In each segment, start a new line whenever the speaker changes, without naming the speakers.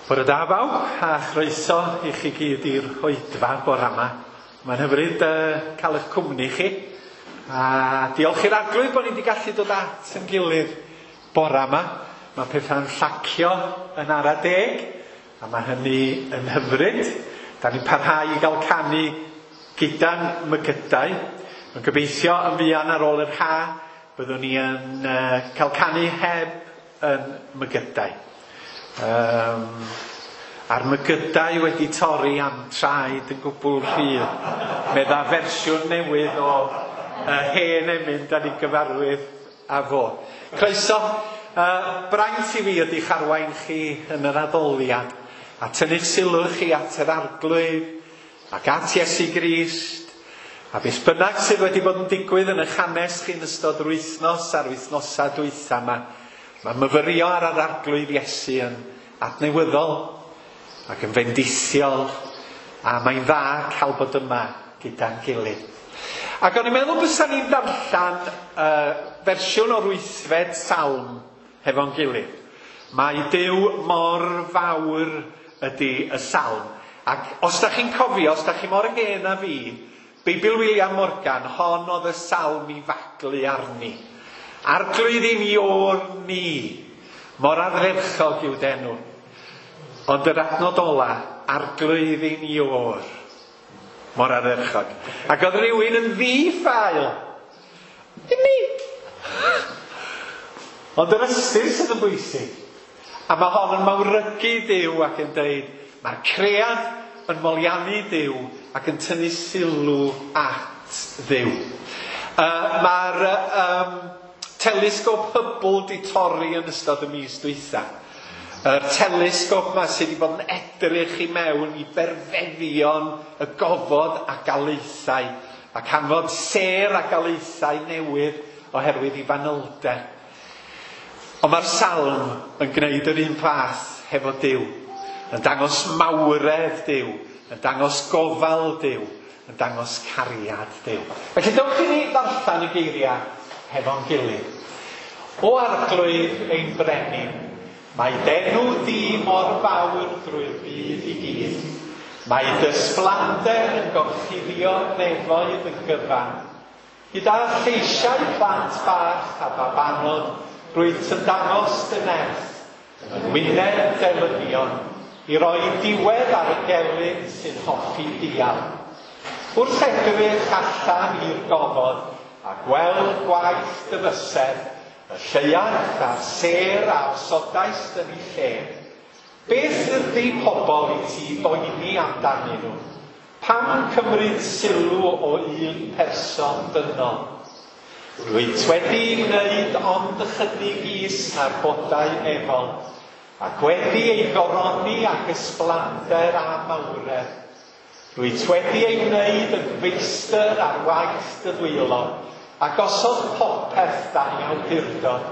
Bore da bawb, a chroeso i chi gyd i'r Hoedfa bore yma. Mae'n hyfryd cael eich cwmni chi. A diolch i'r arglwydd bod ni wedi gallu dod at yn gilydd bore yma. Mae pethau'n llacio yn ara deg, a mae hynny yn hyfryd. Da ni'n parhau i gael canu gyda'n mygydau. Mae'n gobeithio yn fuan ar ôl yr ha, byddwn ni yn cael canu heb yn mygydau. A'r mygydau wedi torri am traed yn gwbl rhydd. Medda fersiwn newydd o hen emyn da ni gyfarwydd a fo. Croeso, braint i fi ydy charwain chi yn yr addoliad a tynnu sylw chi at yr arglwydd ac at Iesu Grist a beth bynnag sydd wedi bod yn digwydd yn eich hanes chi'n ystod yr wythnos a'r wythnosau dwytha yma. Mae myfyrio ar yr arglwydd Iesu yn adnewyddol ac yn fendithiol, a mae'n dda cael bod yma gyda'n gilydd. Ac o'n i'n meddwl bysa ni'n darllen fersiwn o'r wythfed salm hefo'n gilydd. Mae Duw mor fawr ydy y salm. Ac os da chi'n cofio, os da chi mor ygên a fi, Beibl William Morgan, hon oedd y salm i faglu arni. Arglwydd i mi o'r ni, mor ardderchog yw denw. Ond yr adnod ola, arglwydd i ni o'r, mor ardderchog. Ac oedd rhywun yn ddi-ffael. Ni! Ond yr ystyr sydd yn bwysig. A mae hon yn mawrygu Duw ac yn dweud, mae'r cread yn moliannu Duw ac yn tynnu sylw at Dduw. Mae'r telesgop Hubble di torri yn ystod y mis dwytha. Yr telesgop yma sydd wedi bod yn edrych i mewn i berfeddion y gofod a galeithau ac anfod ser a galeithau newydd oherwydd i fanylder. Ond mae'r salm yn gwneud yr un fath hefo Duw, yn dangos mawredd Duw, yn dangos gofal Duw, yn dangos cariad Duw. Felly dewch i ni ddarllen y geiriau hefo'n gilydd. O arglwydd ein brenin, mae denw di mor fawr drwy'r byd i gyd. Mae dysblander yn gorchuddio nefoedd yn gyfan. Gyda lleisiau plant bach a babanod, rwy'n dangos dy nerth, yn wyneb delynion, i roi diwedd ar y gelyn sy'n hoffi dial. Wrth edrych allan i'r gofod a gweld gwaith dy fysedd, y lleiad a'r ser a osodais yn ei lle. Beth ydy pobl i ti boeni amdanyn nhw? Pam cymryd sylw o un person dynol? Rwyt wedi wneud ond ychydig is ar bodau efol, ac wedi ei goroni ac ysblander a mawredd. Rwyt wedi ei wneud yn feistr ar waith dy ddwylo, ac osod popeth dan i awdurdod,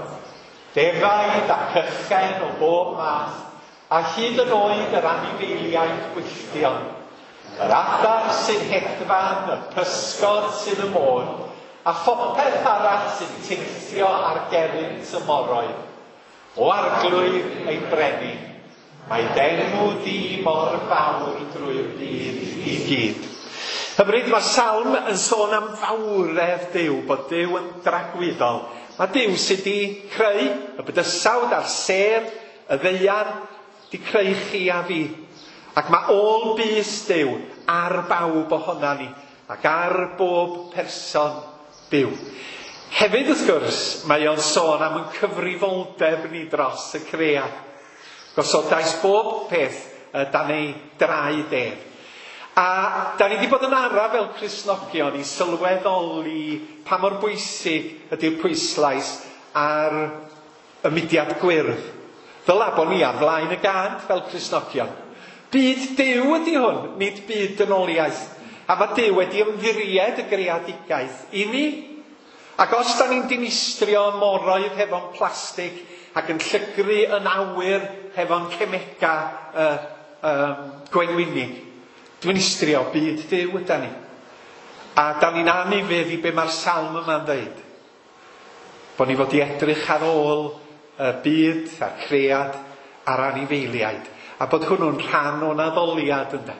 defaid ac ychen o bob math, a hyd yn oed yr anifeiliaid gwylltion, yr adar sy'n hedfan, y pysgod sy'n y môr, a phopeth arall sy'n teithio ar geryn tymoroedd. O arglwydd ein brenin, mae denw di mor fawr drwy'r byd i gyd. Hyfryd, mae'r salm yn sôn am fawredd Duw, bod Duw yn dragwyddol. Mae Duw sydd wedi creu y bydysawd a'r ser, y ddeiar, wedi creu chi a fi. Ac mae ôl bys Duw ar bawb ohona ni, ac ar bob person byw. Hefyd, wrth gwrs, mae o'n sôn am yn cyfrifoldeb ni dros y cread. Gosodais bob peth dan ei drau def. A da ni wedi bod yn ara fel Cristnogion i sylweddoli pa mor bwysig ydy'r pwyslais ar y mudiad gwyrdd. Fel bod ni ar flaen y gad fel Cristnogion. Byd Duw ydy hwn, nid byd dynoliaeth. A mae Duw wedi ymddiried y greadigaeth i ni. Ac os da ni'n dinistrio moroedd hefo'n plastig ac yn llygru yn awyr hefo'n cemega gwenwynig, dwi'n istrio byd Duw yda ni. A da ni'n anifedd i be mae'r salm yma'n dweud. Bod ni fod i edrych ar ôl y byd a'r cread a'r anifeiliaid, a bod hwnnw'n rhan o'n addoliad yna.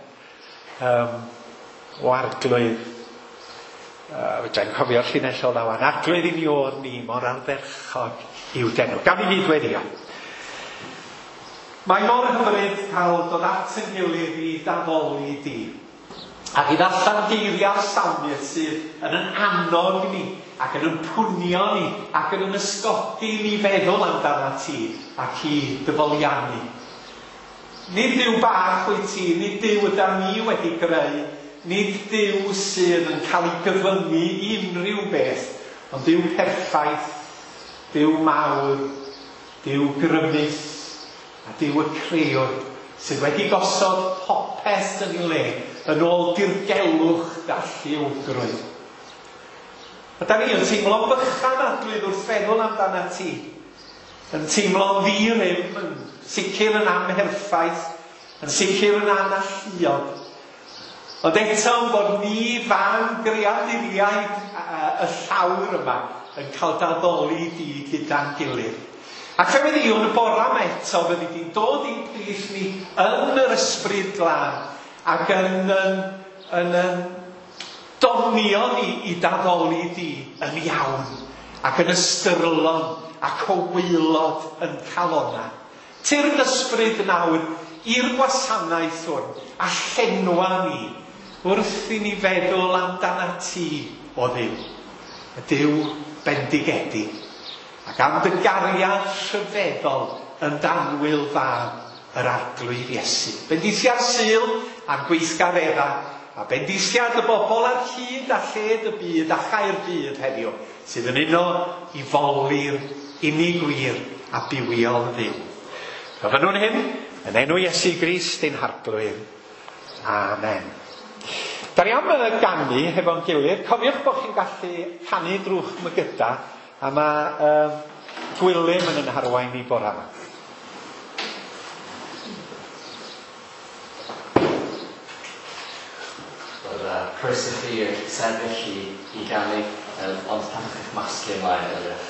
O arglwydd, fedrai'n cofio'r llinell o lawan, arglwydd i ni o'r ni mor ardderchog i'w denw. Gawn ni gydweddio. Mae mor hyfryd cael dod at yn gilydd i daddoli di, ac i ddarllen geiriau'r salmiad sydd yn yn annog ni, ac yn pwnio ni, ac yn ysgodi ni feddwl amdana ti, ac i dyfoliannu. Nid Duw bach wyt ti, nid Duw yda ni wedi greu, nid Duw sydd yn cael ei gyfyngu i unrhyw beth, ond Duw perffaith, Duw mawr, Duw grymus, a Duw y Crewr, sydd wedi gosod popeth yn ei le, yn ôl dirgelwch a lliwgrwydd. A da ni yn teimlo'n bychan adlwydd wrth feddwl amdana ti, yn teimlo'n ddi-rym, yn sicr yn amherffaith, yn sicr yn analluog. Ond eto bod ni fan greaduriaid y llawr yma yn cael daddoli di gyda'n gilydd. Ac fe wedi yn y bora yma eto, fyddi di'n dod i'n plith ni yn yr ysbryd glân ac yn donio ni i daddoli di yn iawn ac yn ystyrlon ac o waelod yn calonna. Tyrd ysbryd nawr i'r gwasanaeth hwn a llenwa ni wrth i ni feddwl amdana ti o Dduw, y Duw bendigedig, ac am dy gariad rhyfeddol yn danwyl fab yr arglwydd Iesu. Bendithiad Sul a'n gweithgareddau, a bendithiad y bobl ar hyd a lled y byd a Chaerdydd heddiw, sydd yn uno i foli'r unigwir a bywiol Dduw. Gofynnwn hyn yn enw Iesu Grist ein harglwyr. Amen. Da ni am ganu hefo'n gilydd. Cofiwch bod chi'n gallu canu drw'ch mygyda, a mae Gwilym yn harwain i bora yma.
Croeso chi i'r sefyll i ganu, ond pan chi'ch masgu ymlaen ydych.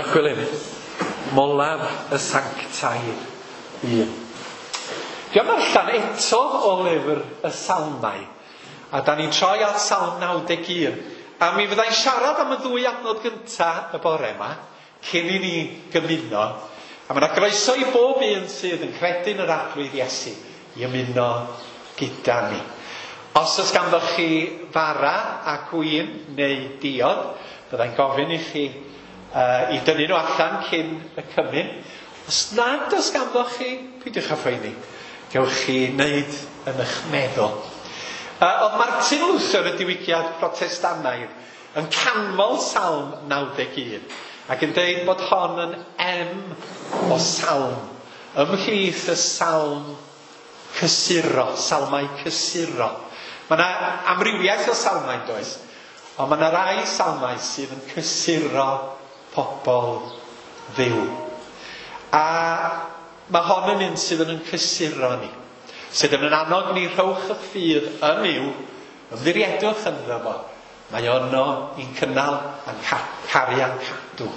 Gwnewch gwylyn. Molaf y Sanctaidd 1. Diolch allan eto o lyfr y Salmau. A da ni'n troi at Salm 91. A mi fyddai'n siarad am y ddwy adnod gyntaf y bore yma, cyn i ni gymuno. A mae yna groeso i bob un sydd yn credu'n yr arglwydd Iesu i ymuno gyda ni. Os oes ganddoch chi fara a gwyn neu diod, byddai'n gofyn i chi i dynnu nhw allan cyn y cymyn. Os nad oes ganddoch chi, peidiwch â phoeni, gewch chi wneud yn eich meddwl. Oedd Martin Luther, y diwygiad Protestannaidd, yn canmol Salm 91 ac yn dweud bod hon yn o salm ymhlith y salm cysuro, salmau cysuro. Mae yna amrywiaeth o salmau does, ond mae yna rai salmau sydd yn cysuro pobl dduw. A mae hon yn un sydd yn cysuro ni, sydd yn annog ni rhowch y ffydd yn yw, ymddiriedwch ynddo fo. Mae ono i'n cynnal a'n carian cadw.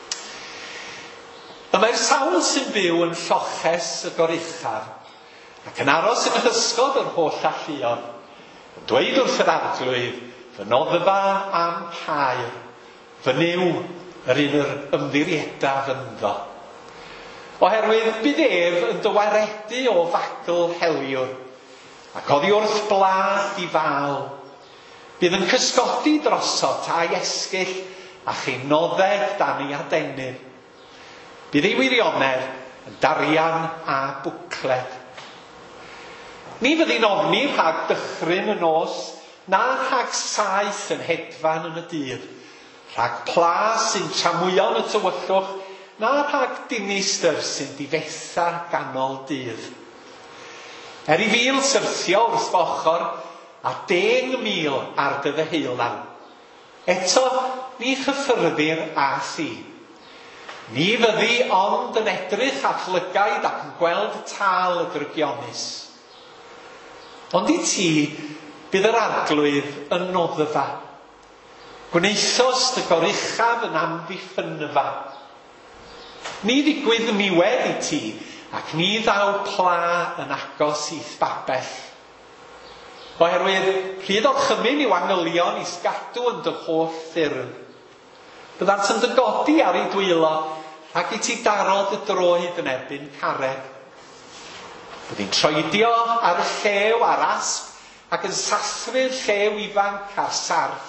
A mae'r sawl sy'n byw yn lloches y goruchaf ac yn aros yn hysgod yr holl alluoedd, yn dweud wrth yr arglwydd, fy noddfa am pair, fy niw yr un yr ymddiriedaf ynddo. Oherwydd bydd ef yn dywaredu o fagl heliwr, ac oddi wrth blad i fal, bydd yn cysgodi drosod tai esgyll a cheinoddeg dan ei adenydd. Bydd ei wirionedd yn darian a bwcled. Ni fyddi'n ofni rhag dychryn y nos, na rhag saeth yn hedfan yn y dydd, rhag plas sy'n tramwyo yn y tywyllwch, na rhag dinistyr sy'n difetha ganol dydd. I fil syrthio wrth fochr a 10,000 ar dy ddeheulan. Eto, ni chyffyrdddir a thi. Ni fyddi ond yn edrych at lygaid ac yn gweld tal y drygionus. Ond i ti, bydd yr arglwydd yn noddfa. Gwneithos dy goruchaf yn amddiffynfa. Ni ddigwydd niwed i ti, ac ni ddaw pla yn agos i'th babell. Oherwydd, pryd o'r chymyn i'w angylion i sgadw yn dy holl ffyrdd. Byddant yn dygodi ar ei dwylo ac i ti darod y droed yn erbyn carreg. Bydd hi'n troedio ar y llew a'r asp ac yn sathru'r llew ifanc a'r sarf.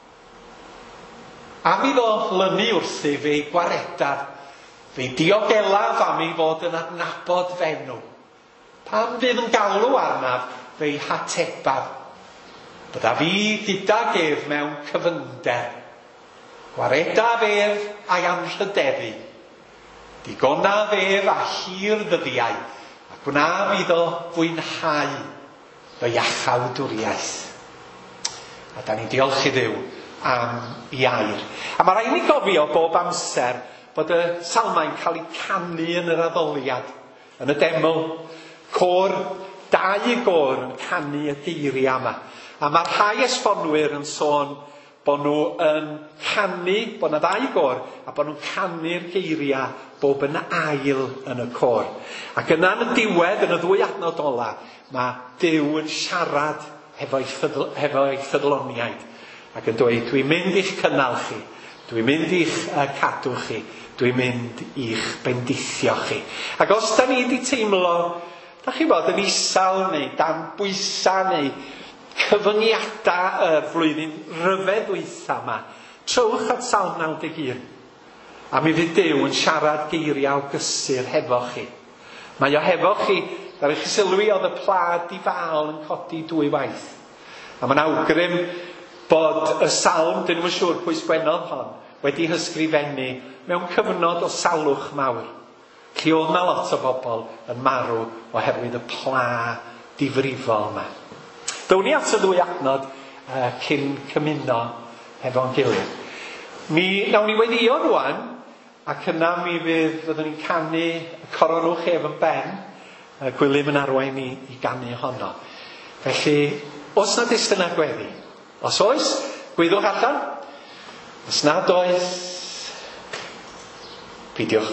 Am iddo lynu wrthi fe'i gwaredaf, fe'i diogelaf am ei fod yn adnabod fenw. Pam fydd yn galw arnaf fe'i hatebaf. Bydda fi gydag ef mewn cyfynder. Gwaredaf ef a'i anrhydeddu. Digonaf ef a hir ddyddiau, ac wnaf iddo fwynhau fy iachawdwriaeth. A da ni diolch i Dduw am ei air. A mae rhaid ni gofio bob amser bod y salmau'n cael eu canu yn yr addoliad, yn y deml. Dau gor yn canu y geiriau yma. A mae rhai esbonwyr yn sôn bod nhw yn canu, bod yna ddau gor, a bod nhw'n canu'r geiriau bob yn ail yn y cor. Ac yna yn y diwedd, yn y ddwy adnod ola, mae Duw yn siarad hefo'i ffyddloniaid. Ac yn dweud, dwi'n mynd i'ch cynnal chi, dwi'n mynd i'ch cadw chi, dwi'n mynd i'ch bendithio chi. Ac os da ni wedi teimlo, da chi bod yn isal neu dan bwysa neu cyfyngiadau y flwyddyn ryfedd wytha yma, trowch at Salm 91. A mi fydd Duw yn siarad geiriau gysur hefo chi. Mae o hefo chi, darech chi sylwi oedd y plad i fal yn codi 2 waith. A mae'n awgrym bod y salm, dyn nhw'n siŵr pwy sgwennodd hon, wedi hysgrifennu mewn cyfnod o salwch mawr. Lle oedd na lot o bobl yn marw oherwydd y pla difrifol yma. Ddown ni at y ddwy adnod cyn cymuno hefo'n gilydd. Nawn ni weddio rwan, ac yna mi fyddwn ni'n canu y coronwch ef yn ben, Gwilym yn arwain i ganu honno. Felly, os nad ys yna gweddi? Os oes, gwyddwch allan. Os nad oes, Pidiwch.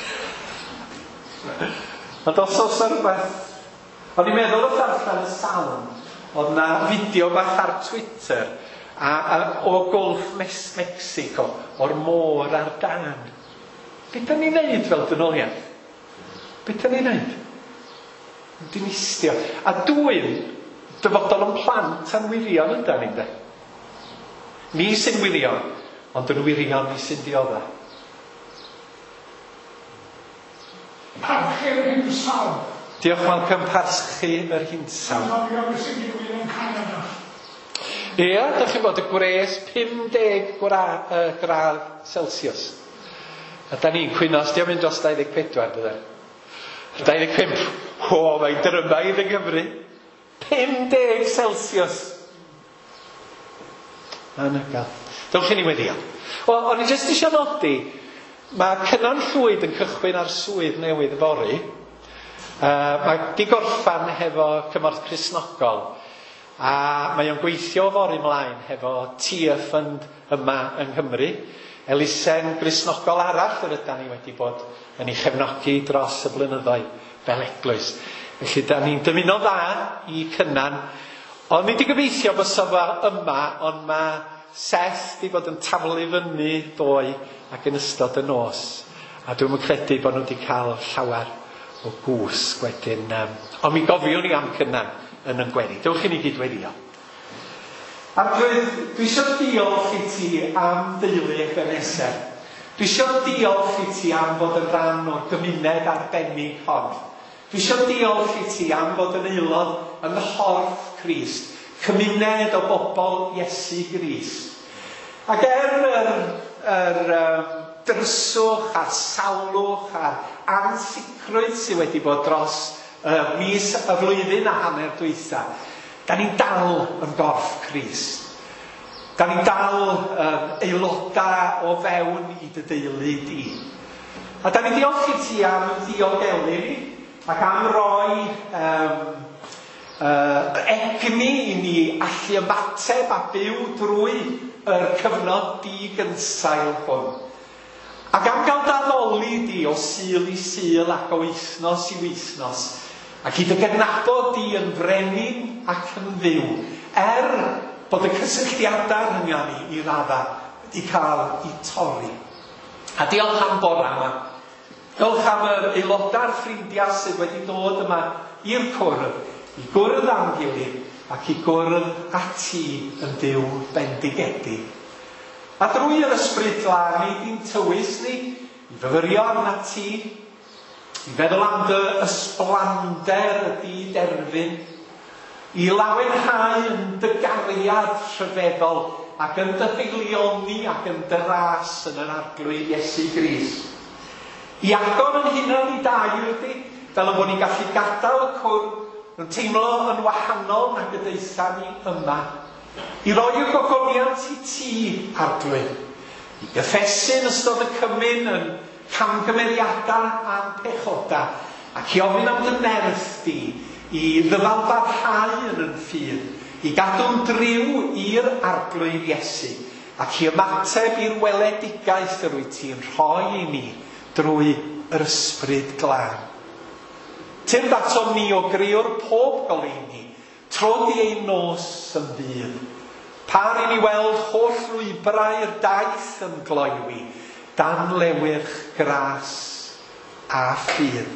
Ond os oes rhywbeth... O'n i'n meddwl wrth allan y salm, oedd na fideo bach ar Twitter o Golf Mexico, o'r môr ar dan. Be da ni'n neud fel dynoliaeth? Be da ni'n neud? Dwi'n istio. A dwi'n dyfodol yn plant a'n wirion yn dan ni'n de. Ni sy'n wirion, ond yn wirion ni sy'n diodda.
Parchu'r hinsawdd.
Diolch Malcolm, parchu yr hinsawdd.
Mae'n sy'n digwydd yn Canada.
Ie, dych chi'n bod y gwres 50 gradd Celsius. A da ni'n cwyno, os di'n mynd dros 24, dydyn? 25, mae'n drymaidd yng Nghymru. 50 Celsius. Anhygoel. Dewch chi ni wedi o. O'n i jyst eisiau nodi, mae Cynan Llwyd yn cychwyn ar swydd newydd yfory. Mae di gorffan hefo cymorth Cristnogol. A mae o'n gweithio fory mlaen hefo Tia Fund yma yng Nghymru. Elusen Cristnogol arall yr ydyn ni wedi bod yn ei chefnogi dros y blynyddoedd fel eglwys. Felly, da ni'n dymuno dda i Cynan. Ond ni di gobeithio bysa fo yma, ond mae Seth di bod yn taflu fyny ddoe ac yn ystod y nos. A dwi'n credu bod nhw wedi cael llawer o gwsg wedyn. Ond mi gofiwn ni am Cynan yn gweddi. Dewch chi ni gyd wedi o. A dwi eisiau diolch i ti am deulu Ebenezer. Dwi eisiau diolch i ti am fod yn rhan o'r gymuned arbennig hon. Dwi eisiau diolch i ti am fod yn aelod yn Horff Crist. Cymuned o bobl Iesu Grist. Ac dryswch a'r salwch a'r ansicrwydd sydd wedi bod dros mis y flwyddyn a hanner dwytha, da ni'n dal yn Gorff Crist. Da ni'n dal aelodau o fewn i dy deulu di. A da ni'n diolch i ti am ddiogelu ni ac am roi egni i ni allu ymateb a byw drwy yr cyfnod di-gynsail hwn. Ac am gael daddoli di o sul i sul ac o wythnos i wythnos, ac i dy gydnabod di yn frenin ac yn fyw, bod y cysylltiadau rhyngon ni i radda wedi cael eu torri. A diolch am bora yma. Diolch am yr aelodau'r ffrindiau sydd wedi dod yma i'r cwrdd, i gwrdd am gilydd ac i gwrdd ati yn Duw bendigedig. A drwy yr ysbryd glân ni di'n tywys ni i fyfyrio arna ti, i feddwl am dy ysblander y di-derfyn, i lawenhau yn dy gariad rhyfeddol ac yn dy beilioni ac yn dy ras yn yr arglwydd Iesu Grist. I agor yn hunan i dair di, fel y bod ni'n gallu gadael y cwrdd yn teimlo yn wahanol nag y deitha ni yma. I roi y gogoniant i ti, arglwydd. I gyffesu'n ystod y cymyn yn camgymeriadau a'n pechoda. Ac i ofyn am dy nerth di, i ddyfalbarhau yn ffydd. I gadw'n driw i'r arglwydd Iesu. Ac i ymateb i'r weledigaeth yr wyt ti'n rhoi i ni drwy yr ysbryd glân. Tyrd ato ni o griwr pob goleuni, trodi ei nos yn ddydd. Par i ni weld holl lwybrau'r daith yn gloewi, dan lewyrch gras a ffydd.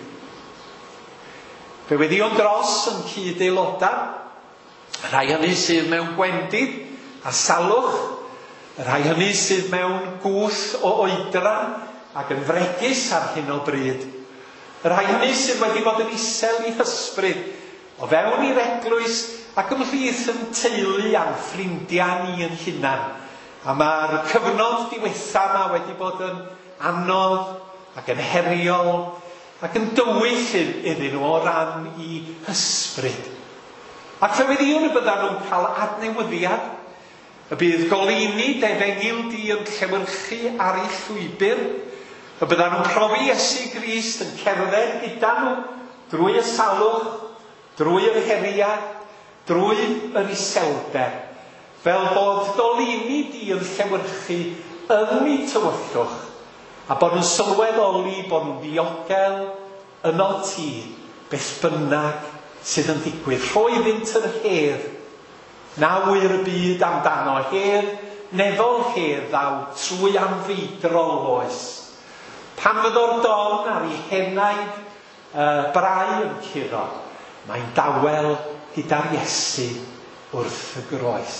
Fe wedi o'n dros yn cyd aelodau, rhai hynny sydd mewn gwendid a salwch, rhai hynny sydd mewn gwth o oedran ac yn fregus ar hyn o bryd. Rhai hynny sydd wedi bod yn isel i hysbryd o fewn i'r eglwys ac ymhlith yn teulu a'n ffrindiau ni yn hunan. A mae'r cyfnod diwetha yma wedi bod yn anodd ac yn heriol ac yn dywyll iddyn nhw o ran i hysbryd. Ac fe wedi'n y byddan nhw'n cael adnewyddiad, y bydd goleuni defengil di yn llewyrchu ar ei llwybr, y byddan nhw'n profi Iesu Grist yn cerdded gyda nhw drwy y salwch, drwy yr heriad, drwy yr iselder, fel bod goleuni di yn llewyrchu yn eu tywyllwch a bod nhw'n sylweddoli bod nhw'n ddiogel yno ti beth bynnag sydd yn digwydd. Rhoi fynt yr hedd na wyr y byd amdano, hedd nefol hedd ddaw trwy anfeidrol oes. Pan fyddo'r don ar ei henaid brau yn curo, mae'n dawel gyda'r Iesu wrth y groes.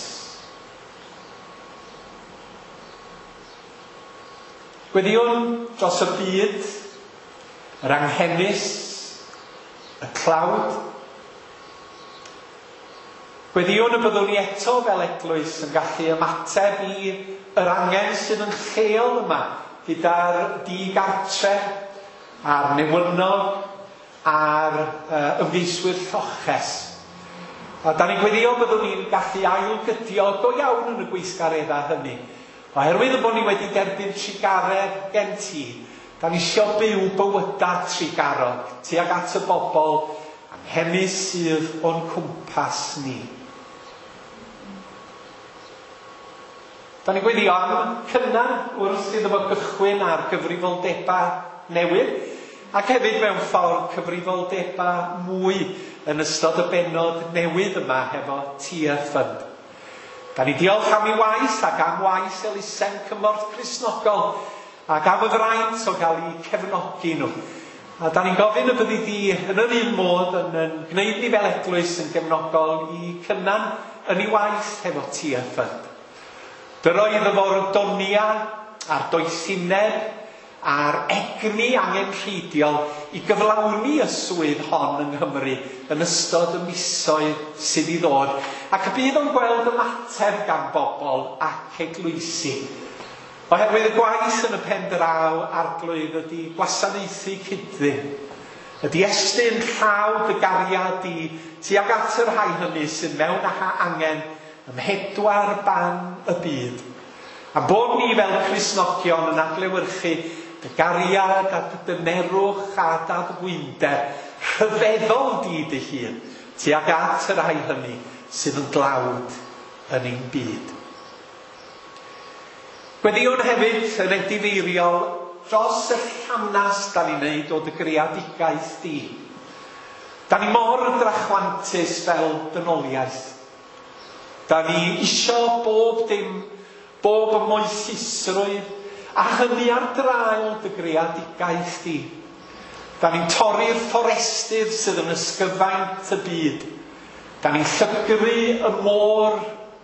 Gweddiwn dros y byd, yr anghenus, y clawd. Gweddiwn y byddwn ni eto fel eglwys yn gallu ymateb i yr angen sydd yn lleol yma gyda'r digartre a'r newynog a'r ymgeiswyr lloches. A da ni'n gweddio byddwn ni'n gallu ailgydio go iawn yn y gweithgareddau hynny. Oherwydd bod ni wedi derbyn trigaredd gen ti, da ni eisiau byw bywydau trigarog tuag at y bobl anghenus sydd o'n cwmpas ni. Da ni'n gweddio am cynnar wrth iddo fo gychwyn ar gyfrifoldebau newydd, ac hefyd mewn ffordd cyfrifoldebau mwy yn ystod y bennod newydd yma hefo Tia Fund. Da ni diolch am ei waith ac am waith Elusen Cymorth Cristnogol ac am y fraint o gael ei cefnogi nhw. A da ni'n gofyn y byddi di yn yr un modd yn gwneud ni fel eglwys yn gefnogol i cynnan yn ei waith hefo Tia Fund. Dy roedd efo'r donia a'r doethineb a'r egni angenrheidiol i gyflawni y swydd hon yng Nghymru yn ystod y misoedd sydd i ddod, ac y bydd o'n gweld ymateb gan bobl ac eglwysi. Oherwydd y gwaith yn y pen draw arglwydd ydy gwasanaethu cydddyn, ydy estyn llaw dy gariad i tuag at yr rhai hynny sydd mewn â angen ymhedwar ban y byd. A bod ni fel Cristnogion yn adlewyrchu dy gariad a dy dynerwch a daddgwynder rhyfeddol di dy hun tuag at yr rhai hynny sydd yn dlawd yn ein byd. Gweddiwn hefyd yn endifeiriol dros y llanast da ni'n neud o dy greadigaeth di. Da ni mor drachwantus fel dynoliaeth. Da ni isio bob dim, bob ymmoethusrwydd, a hynny ar draul dy greadigaeth di. Da ni'n torri'r fforestydd sydd yn ysgyfaint y byd. Da ni'n llygru y môr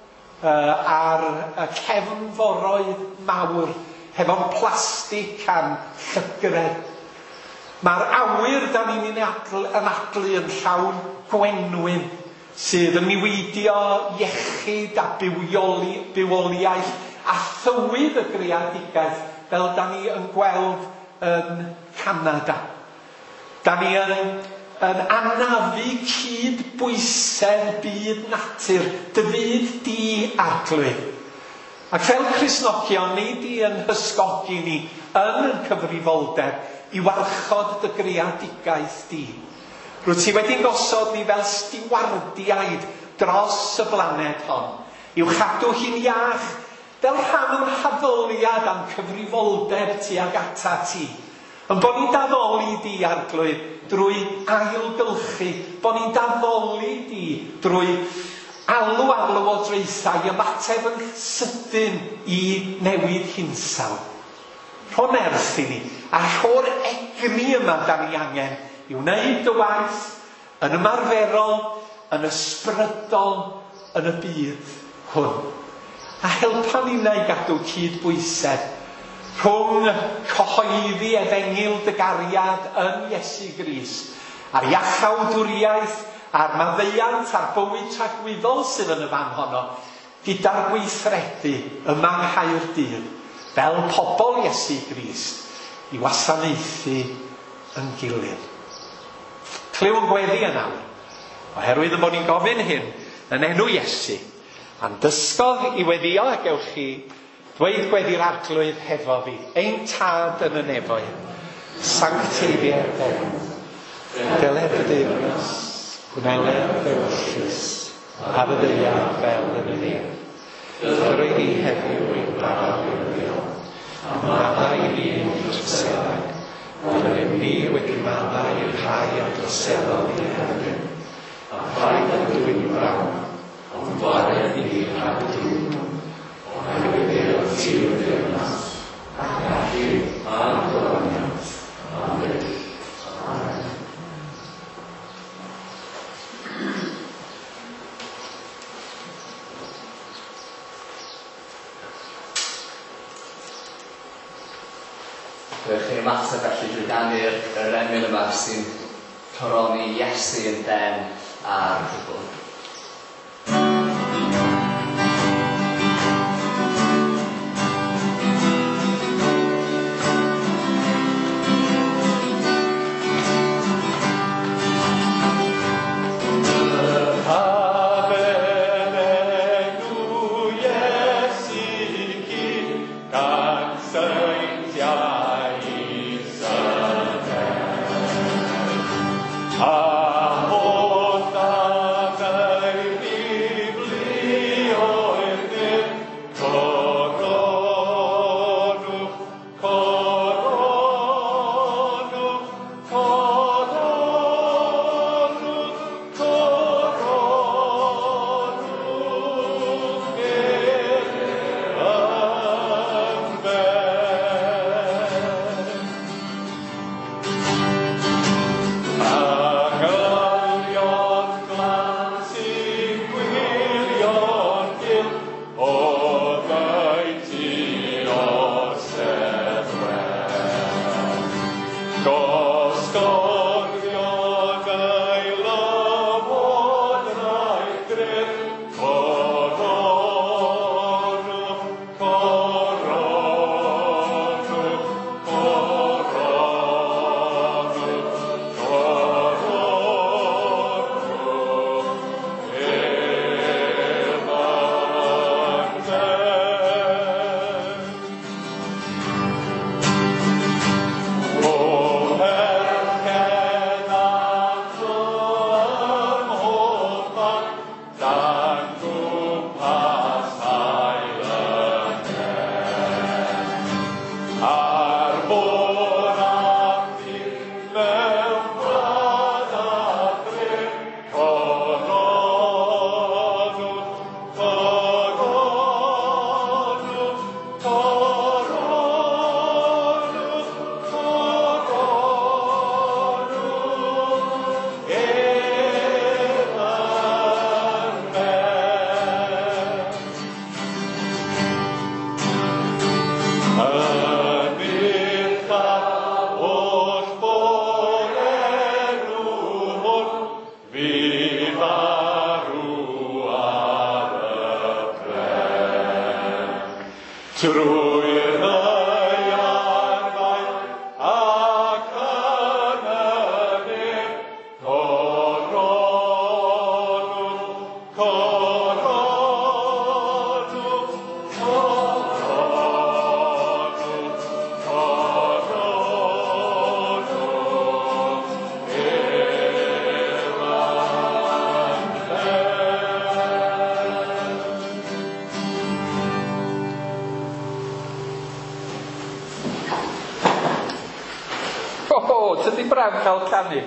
ar y cefnforoedd mawr hefo'n plastig am llygred. Mae'r awyr da ni'n anadlu yn llawn gwenwyn sydd yn niweidio iechyd a bywoliaeth a thywydd y greadigaeth fel da ni yn gweld yn Canada. Da ni yn anafu cydbwysedd byd natur, dy fyd di arglwydd. Ac fel Cristnogion, ni di yn hysgogi ni yn cyfrifoldeb i warchod dy greadigaeth di. Rwyt ti wedi gosod ni fel stiwardiaid dros y blaned hon, i'w chadw hi'n iach fel rhan o'r haddoliad am cyfrifoldeb tuag ata ti. Yn bod ni'n daddoli di arglwydd drwy ailgylchu, bod ni'n daddoli di drwy alw o dreithau, ymateb yn sydyn i newid hinsawdd. Rho'n ers i ni, a rho'r egni yma da ni angen i wneud dy waith yn ymarferol, yn ysbrydol, yn y byd hwn. A helpa ni na i gadw cydbwysedd rhwng cyhoeddi efengil dy gariad yn Iesu Grist, a'r iachawdwriaeth, a'r maddeuant, a'r bywyd tragwyddol sydd yn y fan honno, gyda'r gweithredu yma yng Nghaerdydd, fel pobl Iesu Grist, i wasanaethu yn gilydd. Cliw yn gweddi yn awr, oherwydd y bod ni'n gofyn hyn yn enw Iesu, a'n dysgodd i weddio a gewch chi dweud gweddi'r arglwydd hefo fi, ein tad yn y nefoedd, sancteiddio'r dewis, delefydurus, gwneled ddewyllus, ar y ddeia fel yn y ddeir. Roedd hi heddiw i'n barod i'r ddiol, a maddau ni yn droseddau. Rydym ni wedi maddau i'r rhai a droseddol i hefyd. A rhaid yn dwi'n brawn, ond fawr ni rhaid dwi'n. Oherwydd e'r tiwr deyrnas, ac allu a'r gloniant. Amen. Amen.
Rwy'ch chi'n ymateb felly drwy gannu'r emyn yma sy'n coroni Iesu yn den a'r gwbl.
Trwy'r arfau ac ananyr, coronwch, coronwch, coronwch, coronwch,
Tydi braf cael canu?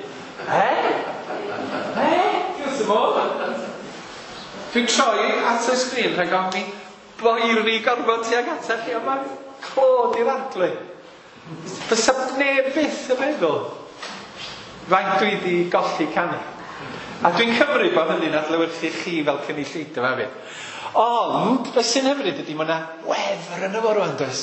Diolch yn fawr. Dwi'n troi at y sgrin rhag ofn mi boeri gorfod tuag atach chi, a mae clod i'r adlu. Fysa neb byth yn meddwl faint dwi wedi golli canu. A dwi'n cymryd bod hynny'n adlewyrchu chi fel cynulleidfa hefyd. Ond, be sy'n hyfryd ydy, mae yna wefr yn y fo rwan, does?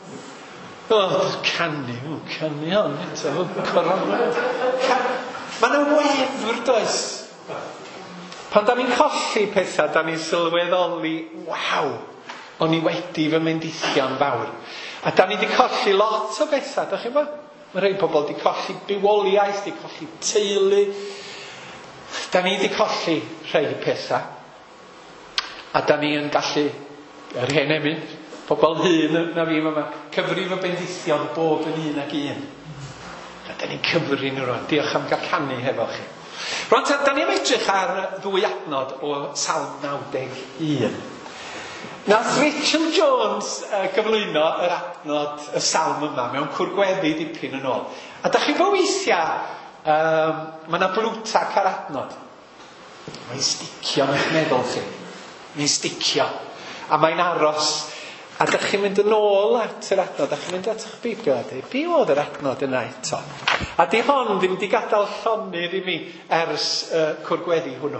Canu hon eto, corona. Mae yna wefr, does? Pan da ni'n colli pethau, da ni'n sylweddoli, waw, o'n i wedi fy mendithio'n fawr. A da ni wedi colli lot o bethau, da chi bo? Mae rhai pobl wedi colli bywoliaeth, wedi colli teulu. Da ni wedi colli rhai pethau. A da ni yn gallu, yr hen emyn, pobl hyn na fi, mae cyfrif y bendithion bob yn un ag un. A da ni'n cyfri nhw rwan. Diolch am gael canu hefo chi. Rwan, da ni'n edrych ar ddwy adnod o Salm 91. Nath Rachel Jones gyflwyno yr adnod y salm yma mewn cwrgweddi dipyn yn ôl. A da chi bo weithiau, mae yna blwtac ar adnod. Mae'n sticio yn eich meddwl chi. Mae'n sticio. A mae'n aros. A da chi'n mynd yn ôl at yr adnod. Da chi'n mynd at eich Bibl a dweud, bi oedd yr adnod yna eto? A di hon ddim di gadael llonydd i mi ers cwrgweddi hwnnw.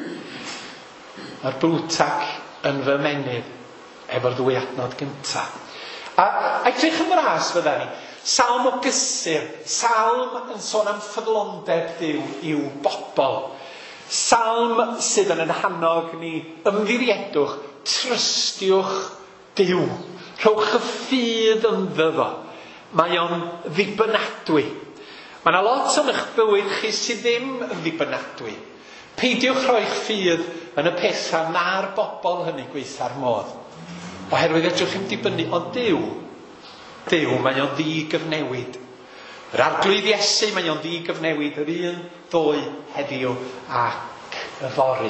Mae'r blwtac yn fy menydd efo'r ddwy adnod gynta. A edrych yn fras fydda ni. Salm o gysur. Salm yn sôn am ffyddlondeb Duw i'w bobl. Salm sydd yn hannog ni ymddiriedwch, trystiwch Duw. Rhowch y ffydd ynddo fo. Mae o'n ddibynadwy. Mae yna lot yn eich bywyd chi sydd ddim yn ddibynadwy. Peidiwch rhoi'ch ffydd yn y pethau na'r bobl hynny gweitha'r modd. Oherwydd edrych yn dibynnu, ond Duw, mae o'n ddi-gyfnewid. Yr arglwydd Iesu, mae o'n ddi-gyfnewid, yr un ddoe heddiw ac y fori.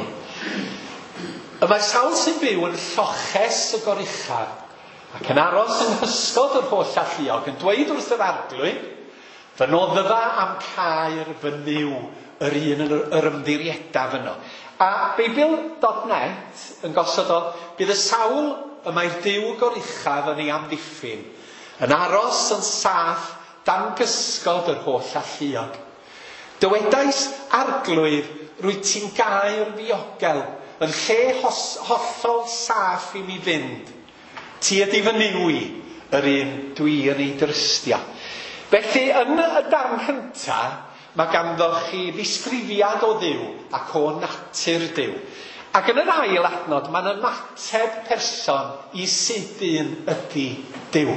Y mae sawl sy'n byw yn lloches y goruchaf ac yn aros yn hysgod yr holl alluog yn dweud wrth yr arglwydd, fy noddfa am cael fy niw yr un yr ymddiriedaf yno. A Beibl.net yn gosod o, bydd y sawl y mae'r Duw goruchaf yn ei amddiffyn, yn aros yn saff dan gysgod yr holl alluog. Dywedais arglwydd, rwy ti'n gael ddiogel, yn lle hollol saff i mi fynd. Ti ydi fy niw i, yr un dwi yn ei drystio. Felly, yn y darn cynta, mae ganddoch chi ddisgrifiad o Dduw ac o natur Duw. Ac yn yr ail adnod, mae'n ymateb person i sut un ydi Duw.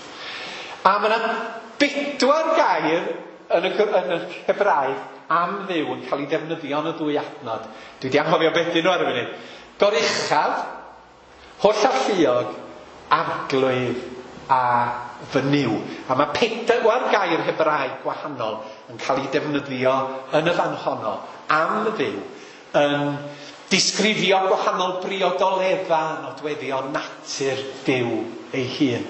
A mae yna 4 gair yn y Hebraeg am Dduw yn cael ei defnyddio yn y 2 adnod. Dwi wedi anghofio beth nhw ar y funud. Goruchaf, holl alluog, arglwydd a fy niw. A mae 4 gair Hebraeg gwahanol yn cael ei defnyddio yn y fan honno am Dduw, yn disgrifio gwahanol briodoledda nodweddio natur Duw ei hun.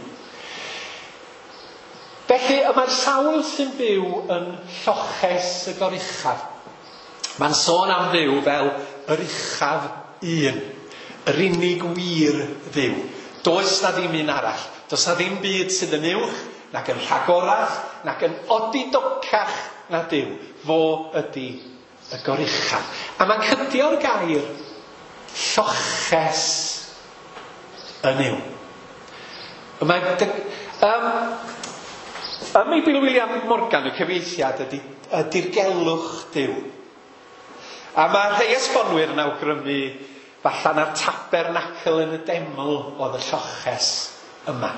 Felly, mae'r sawl sy'n byw yn lloches y goruchaf. Mae'n sôn am Dduw fel yr uchaf un, yr unig wir Dduw. Does na ddim un arall. Does na ddim byd sydd yn uwch, nac yn rhagorach, nac yn odidocach na Duw. Fo ydi y goruchaf. A mae'n cydio'r gair lloches yn uw. Maybe William Morgan, y cyfeithiad, ydy dirgelwch Duw. A mae rhai esbonwyr yn awgrymu fallan ar tabernacl yn y deml oedd y lloches yma.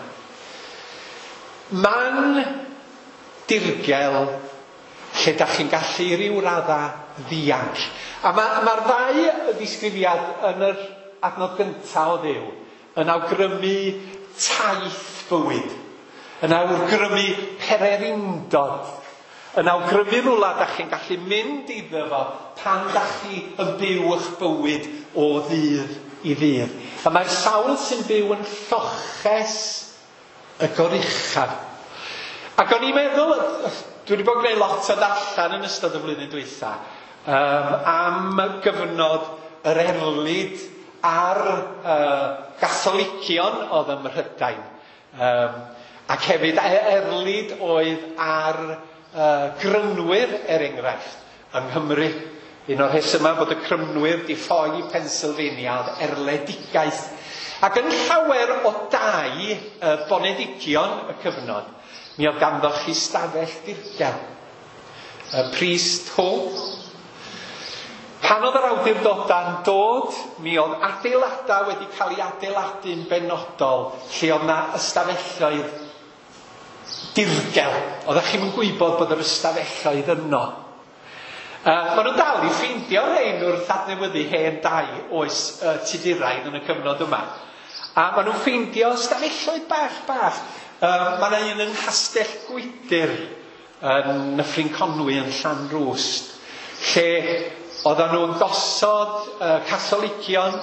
Mae'n dirgel lle da chi'n gallu ryw radda ddianc. A mae'r ddau ddisgrifiad yn yr adnod gyntaf o Dduw yn awgrymu taith bywyd, yn awgrymu pererindod, yn awgrymu rwla da chi'n gallu mynd iddo fo pan da chi yn byw eich bywyd o ddydd i ddydd. A mae'r sawl sy'n byw yn lloches y goruchaf. Ac o'n i'n meddwl, dwi wedi bod yn gwneud lot o ddarllen yn ystod y flwyddyn dwytha, am gyfnod yr erlyd ar Gatholicion oedd ym Mhrydain. Ac hefyd erlyd oedd ar grynwyr enghraifft yng Nghymru. Un o'r rhesymau bod y crynwyr di ffoi i Pennsylvania oedd erledigaeth. Ac yn llawer o dau bonedigion y cyfnod, mi oedd ganddoch chi stafell dirgel. Priest Home. Pan oedd yr awdurdoda'n dod, mi oedd adeiladau wedi cael ei adeiladu'n benodol, lle oedd yna ystafelloedd dirgel. Oeddech chi'n gwybod bod yr ystafelloedd yno. Maen nhw'n dal i ffeindio rhain wrth adnewyddu hen dau oes Tudurain yn y cyfnod yma. A maen nhw'n ffeindio ystafelloedd bach. Mae yna un yn Castell Gwydyr yn Nyffryn Conwy yn Llanrwst, lle oedden nhw'n gosod Catholicion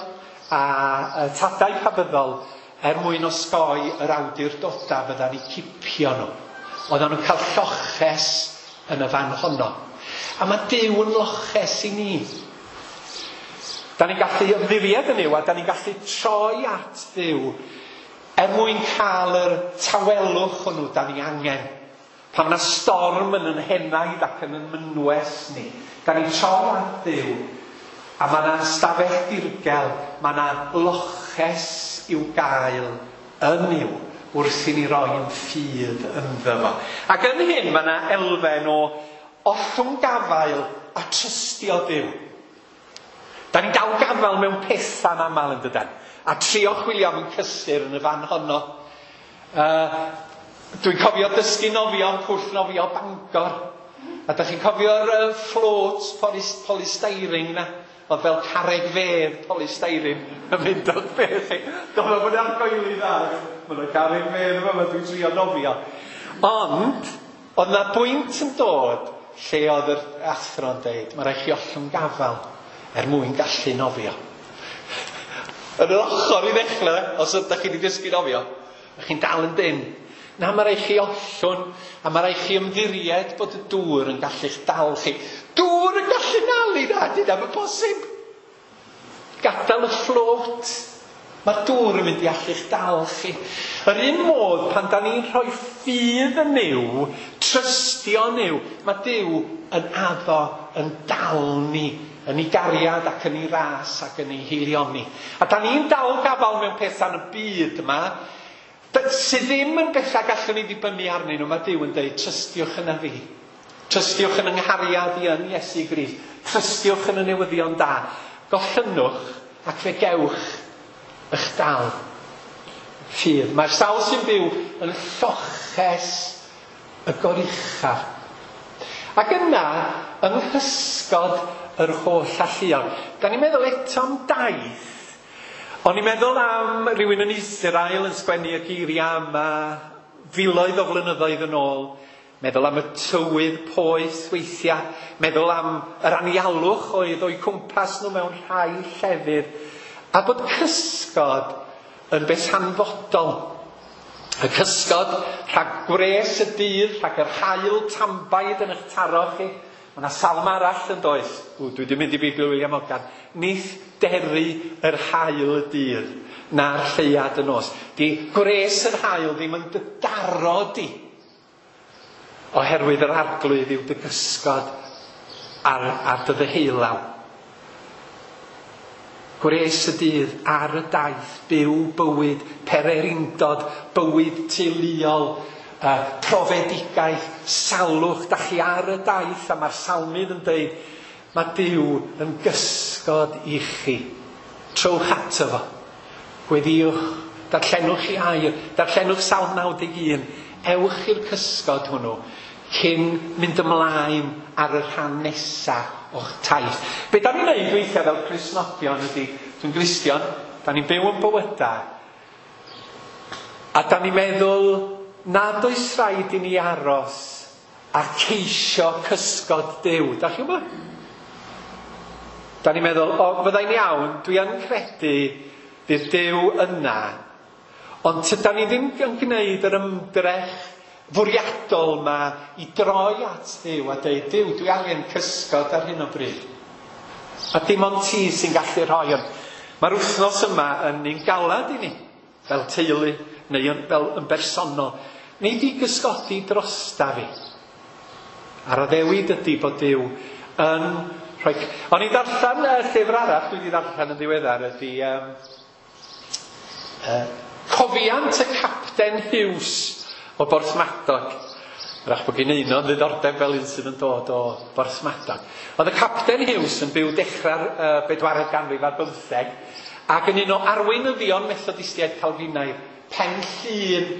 a tadau pabyddol mwyn osgoi yr awdurdoda fydda'n eu cipio nhw. Oedden nhw'n cael lloches yn y fan honno. A mae Duw yn loches i ni. Da ni'n gallu ymddiried yn yw, a da ni'n gallu troi at Duw mwyn cael yr tawelwch hwnnw da ni angen. Pan mae storm yn henaid ac yn mynwes ni, da ni'n troi at Duw, a mae yna stafell dirgel, mae yna loches i'w gael yn yw wrth i ni roi yn ffydd ynddo fo. Ac yn hyn mae yna elfen o ollwng gafael a trystio Duw. Da ni'n dal gafael mewn petha'n aml yn dydan, a trio chwilio am yn cysur yn y fan honno. Dwi'n cofio dysgu nofio yn pwll nofio Bangor, a da chi'n cofio'r floats polystyrene na, oedd fel carreg fedd polystyrene yn mynd o'r beth. Doedd o'n argoeli dda, mae'n carreg fedd yma, dwi'n trio nofio. Ond, oedd na bwynt yn dod lle oedd yr athro'n deud, mae rhaid chi ollwng gafal mwyn gallu nofio. Yn yr ochr i ddechrau, os ydych chi wedi dysgu nofio, ydych chi'n dal yn dyn. Na, mae rhaid chi ollwn, a mae rhaid chi ymddiried bod y dŵr yn gallu'ch dal chi. Dŵr yn gallu nalu na, dyna mae'n posib. Gadael y fflot. Mae'r dŵr yn mynd i allu'ch dal chi. Yr un modd, pan da ni'n rhoi ffydd yn yw, trystio yn yw, mae Duw yn addo yn dal ni, yn ei gariad ac yn ei ras ac yn ei hilioni. A da ni'n dal gafal mewn pethau'n y byd yma, sydd ddim yn bethau gallwn ni ddibynnu arnyn nhw. Mae Duw yn dweud, trystiwch yna fi. Trystiwch yn nghariad i yn Iesu Grist. Trystiwch yn y newyddion da. Gollynwch ac fe gewch eich dal. Ffydd. Mae'r sawl sy'n byw yn lloches y gorucha. Ac yna, yng nghysgod yr holl alluon. Da ni'n meddwl eto am daith. O'n i'n meddwl am rhywun yn Israel yn sgwennu y geiriau yma filoedd o flynyddoedd yn ôl. Meddwl am y tywydd poeth weithiau. Meddwl am yr anialwch oedd o'i cwmpas nhw mewn rhai llefydd. A bod cysgod yn beth hanfodol. Y cysgod rhag gwres y dydd, rhag yr haul tambaid yn eich taro chi. Mae yna salm arall yn does. Dwi wedi mynd i Bibl William Morgan. Nith deri yr haul y dydd na'r lleiad y nos. Di gwres yr haul ddim yn dydaro di. Oherwydd yr arglwydd yw dy gysgod ar dy ddeheulaw. Gwres y dydd ar y daith, byw bywyd pererindod, bywyd teuluol, profedigaeth, salwch, da chi ar y daith, a mae'r salmydd yn dweud, mae Duw yn gysgod i chi. Trowch ato fo. Gweddiwch, darllenwch i air, darllenwch Salm 91, ewch i'r cysgod hwnnw, cyn mynd ymlaen ar y rhan nesaf o'ch taith. Be da ni'n neud weithiau fel Cristnogion ydy, dwi'n Gristion, da ni'n byw yn bywydau, a da ni'n meddwl, nad oes rhaid i ni aros a ceisio cysgod Duw. Da chi'n gwybod? Da ni'n meddwl, fyddai'n iawn, dwi yn credu bydd Duw yna, ond da ni ddim yn gwneud yr ymdrech fwriadol yma i droi at Duw a dweud, Duw, dwi angen cysgod ar hyn o bryd. A dim ond ti sy'n gallu rhoi ond. Mae'r wythnos yma yn un galad i ni, fel teulu, neu fel yn bersonol. Nid i gysgodi drosta fi. A'r addewid ydy bod Duw yn rhoi... O'n i'n darllen llyfr arall, dwi wedi darllen yn ddiweddar, ydy Cofiant y Capten Hughes o Borthmadog. Rach bod gen un o'n ddiddordeb fel un sydd yn dod o Borthmadog. Oedd y Capten Hughes yn byw dechrau'r 4th ganrif ar 15, ac yn un o arweinyddion Methodistiaid Calfinaidd, Pen Llun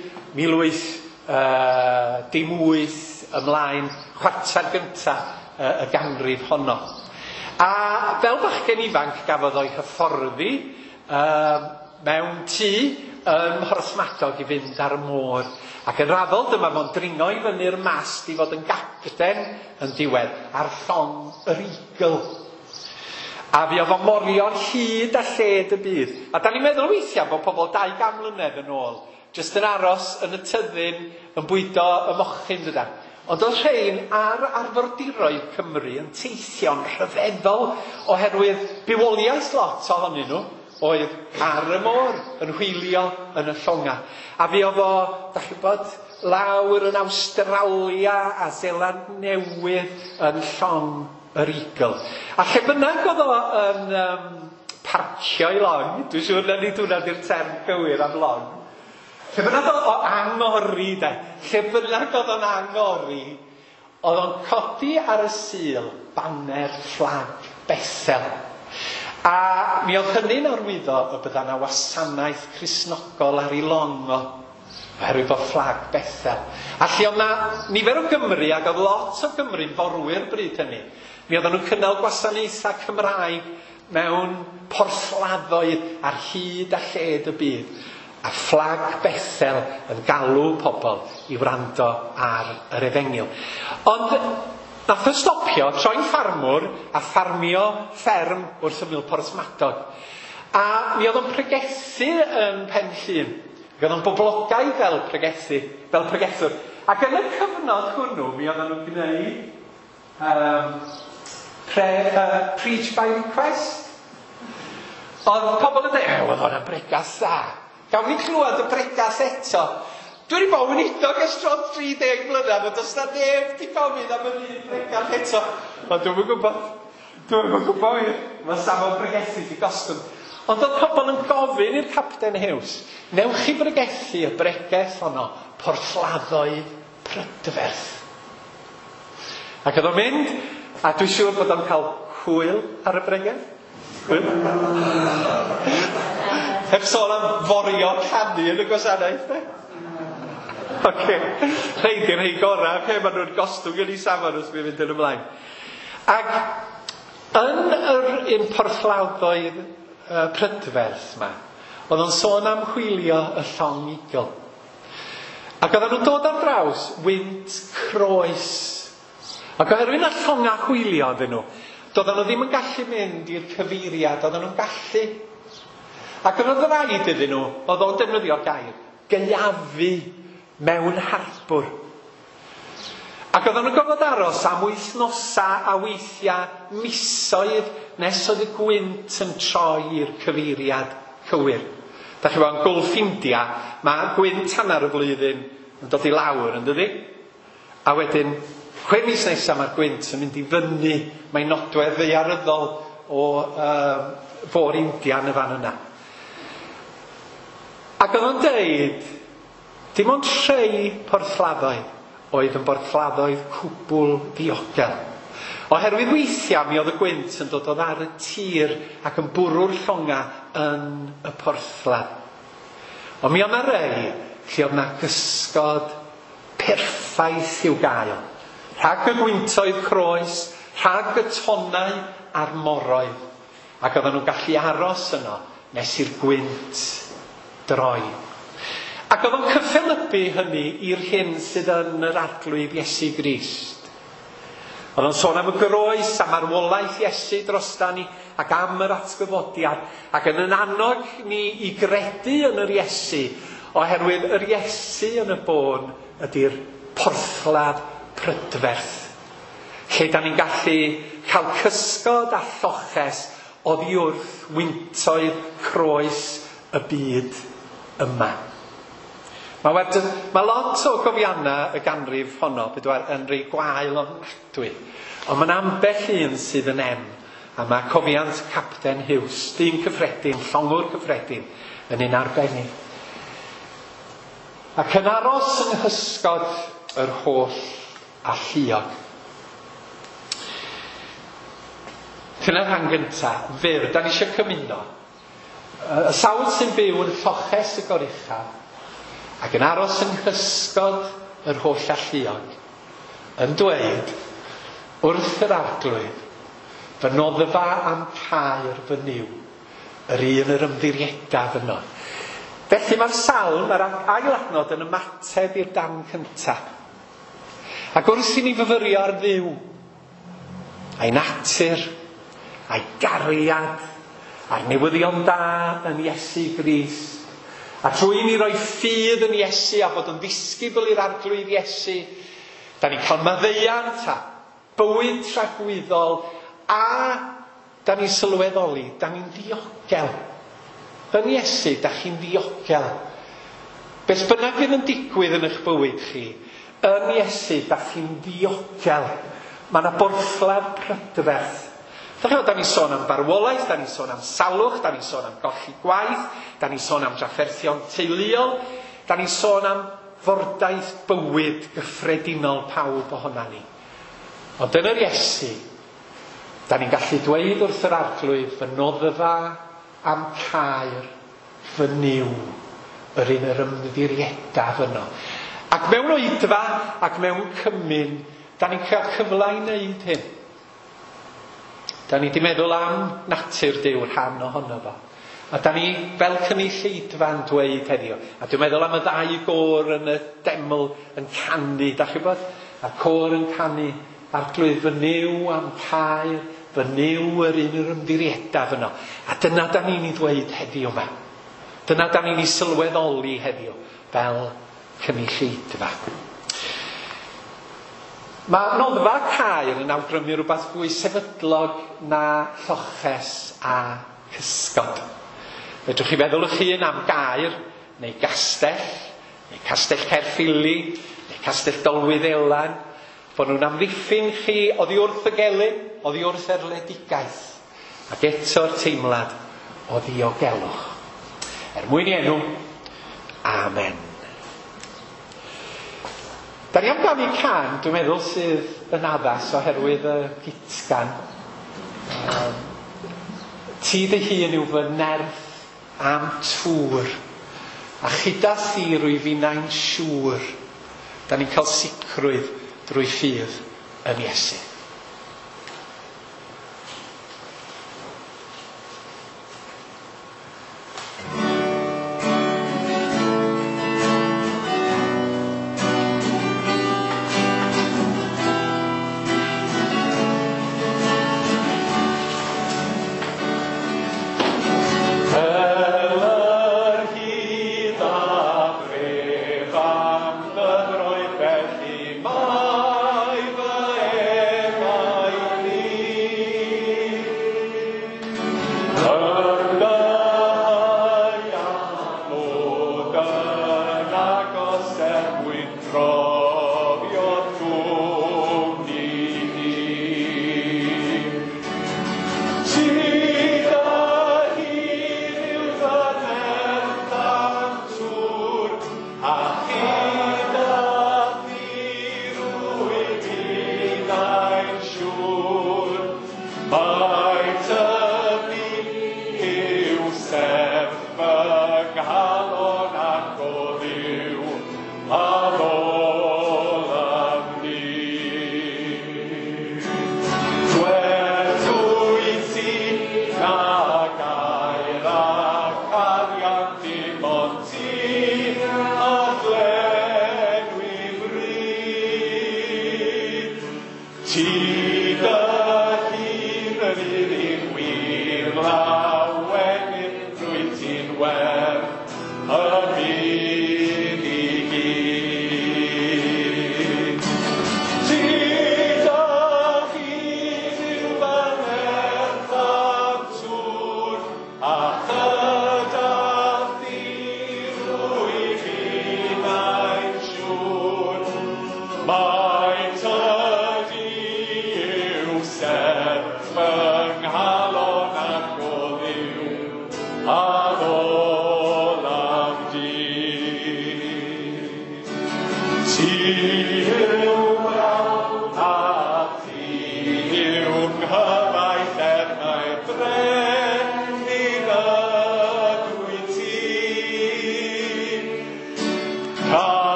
1808 ymlaen, chwarter gynta y ganrif honno. A fel bachgen ifanc gafodd o'i hyfforddi mewn tŷ ym Mhorthmadog i fynd ar y môr. Ac yn raddol dyma fo'n dringo i fyny'r mast i fod yn gapten yn diwedd ar llong yr Eagle.
A fi oedd o morio'r hyd a lled y byd. A da ni'n meddwl weithiau bod pobl 200 mlynedd yn ôl jyst yn aros yn y tyddyn yn bwydo y mochyn dydan. Ond oedd rhain ar arfordiroedd Cymru yn teithio'n rhyfeddol oherwydd bywoliaeth lot ohonyn nhw oedd ar y môr yn hwylio yn y llonga. A fi oedd o, da chi bod, lawr yn Awstralia a Seland Newydd yn llong yr Eagle. A lle bynnag oedd o yn parcio i long, dwi'n siŵr na ni dwi'n di'r term gywir am long. Lle bynnag o angori de, lle bynnag oedd o'n angori, oedd o'n codi ar y sul banner fflag Bethel. A mi oedd hynny'n arwyddo y bydda na wasanaeth Cristnogol ar ei longo, oherwydd bod fflag Bethel. A lle oedd na nifer o Gymru, ac oedd lot o Gymru'n forwyr bryd hynny, mi oedden nhw'n cynnal gwasanaethau Cymraeg mewn porthladdoedd ar hyd a lled y byd. A fflag Bethel yn galw pobl i wrando ar yr Efengil. Ond nath o stopio troi'n ffarmwr a ffarmio fferm wrth ymyl Porthmadog. A mi oedd o'n pregethu yn Penllyn. Ac oedd o'n boblogaidd fel pregethwr. Ac yn y cyfnod hwnnw, mi oedd nhw'n gwneud preach by request. Oedd pobl yn dweud, oedd hwnna'n bregas dda. Gawn ni clywed y bregas eto. Dwi'n bod yn idog ers tron 30 mlynedd, ond os na neb di gofyn am yr un bregas eto. Ond dwi'n gwybod, mae Samuel bregethu di gostwng. Ond oedd pobl yn gofyn i'r Capten Hughes, newch chi bregethu y breges honno, porthladdoedd Prydferth. Ac oedd o'n mynd, a dwi'n siŵr bod o'n cael hwyl ar y breges. Heb sôn am forio canu yn y gwasanaeth, de? Oce. Rhaid i'r rhai gorau, pe maen nhw'n gostwng yn ei safon os mi'n mynd yn ymlaen. Ac yn yr un porthlawddoedd Prydferth yma, oedd o'n sôn am hwylio y llong Eagle. Ac oedden nhw'n dod ar draws wynt croes. Ac oherwydd na llonga hwylio ydyn nhw, doedden nhw ddim yn gallu mynd i'r cyfeiriad, oedden nhw'n gallu. Ac yn oedd rhaid iddyn nhw, oedd o'n defnyddio'r gair, geiafu mewn harbwr. Ac oedden nhw'n gofod aros am wythnosa a weithiau misoedd nes oedd y gwynt yn troi i'r cyfeiriad cywir. Da chi bod yn Gulf India, mae gwynt hanner y flwyddyn yn dod i lawr, yn dydi? A wedyn, 6 mis nesaf mae'r gwynt yn mynd i fyny, mae'n nodwedd ddaearyddol o fôr India yn y fan yna. Ac oedd o'n deud, dim ond rhai porthladdoedd oedd yn porthladdoedd cwbl ddiogel. Oherwydd weithiau mi oedd y gwynt yn dod ar y tir ac yn bwrw'r llonga yn y porthlad. Ond mi oedd na rei lle oedd na gysgod perffaith i'w gael. Rhag y gwyntoedd croes, rhag y tonau a'r moroedd. Ac oedden nhw'n gallu aros yno nes i'r gwynt droi. Ac oedd o'n cyffelybu hynny i'r hyn sydd yn yr arglwydd Iesu Grist. Oedd o'n sôn am y groes, am arwolaeth Iesu drostan ni, ac am yr atgyfodiad, ac yn annog ni i gredu yn yr Iesu, oherwydd yr Iesu yn y bôn ydy'r porthlad Prydferth, lle da ni'n gallu cael cysgod a lloches oddi wrth wyntoedd croes y byd yma. Mae lot o gofiannau y ganrif honno yn rhai gwael ofnadwy, ond mae'n ambell un sydd yn a mae cofiant Capten Hughes, dyn cyffredin, llongwr cyffredin, yn un arbennig. Ac yn aros yng nghysgod yr holl a lluog. Dyna'r rhan gyntaf, fyr, da ni eisiau cymuno. Y sawl sy'n byw yn lloches y goruchaf, ac yn aros yng nghysgod yr holl a lluog, yn dweud wrth yr arglwydd, fy noddfa am caer fy niw, yr un yr ymddiriedaf yno. Felly mae'r salm, mae'r ail adnod yn ymateb i'r darn cyntaf. Ac wrth i ni fyfyrio ar Dduw, a'i natur,
a'i gariad, a'r newyddion da yn Iesu Grist. A trwy ni roi ffydd yn Iesu a bod yn ddisgybl i'r arglwydd Iesu, da ni'n cael maddeuant a bywyd tragwyddol, a da ni'n sylweddoli, da ni'n ddiogel. Yn Iesu, da chi'n ddiogel. Beth bynnag fydd yn digwydd yn eich bywyd chi, yn Iesu, da chi'n ddiogel. Mae yna borthladd prydferth. Da ni'n sôn am farwolaeth, da ni'n sôn am salwch, da ni'n sôn am golli gwaith, da ni'n sôn am drafferthion teuluol, da ni'n sôn am fordaeth bywyd gyffredinol pawb ohona ni. Ond yn yr Iesu, da ni'n gallu dweud wrth yr arglwydd fy noddfa am caer fy niw, yr un yr ymddiriedaf yno. Ac mewn oedfa ac mewn cymyn, da ni'n cael cyfle i wneud hyn. Da ni wedi meddwl am natur Duw, rhan ohono fo. A da ni fel cynulleidfa'n dweud heddiw. A dwi'n meddwl am y ddau gôr yn y deml yn canu, da chi bod? A'r côr yn canu, arglwydd fy niw am caer, fy niw yr un yr ymddiriedaf yno. A dyna da ni'n ei ddweud heddiw yma. Dyna da ni'n ei sylweddoli heddiw fel cynulleidfa. Mae noddfa caer yn awgrymu rhywbeth fwy sefydlog na lloches a cysgod. Fedrwch chi feddwl eich hun am gaer, neu gastell Caerffili, neu castell Dolwydd Elan, bod nhw'n amddiffyn chi oddi wrth y gelyn, oddi wrth erledigaeth, ac eto'r teimlad o ddiogelwch. Mwyn i enw, amen. Da ni am ganu can, dwi'n meddwl, sydd yn addas oherwydd y gitgan. Ti dy hun yw fy nerth am tŵr, a chyda thi rwy fi'n siŵr. Da ni'n cael sicrwydd drwy ffydd yn Iesu.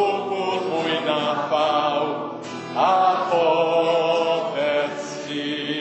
a popeth sydd.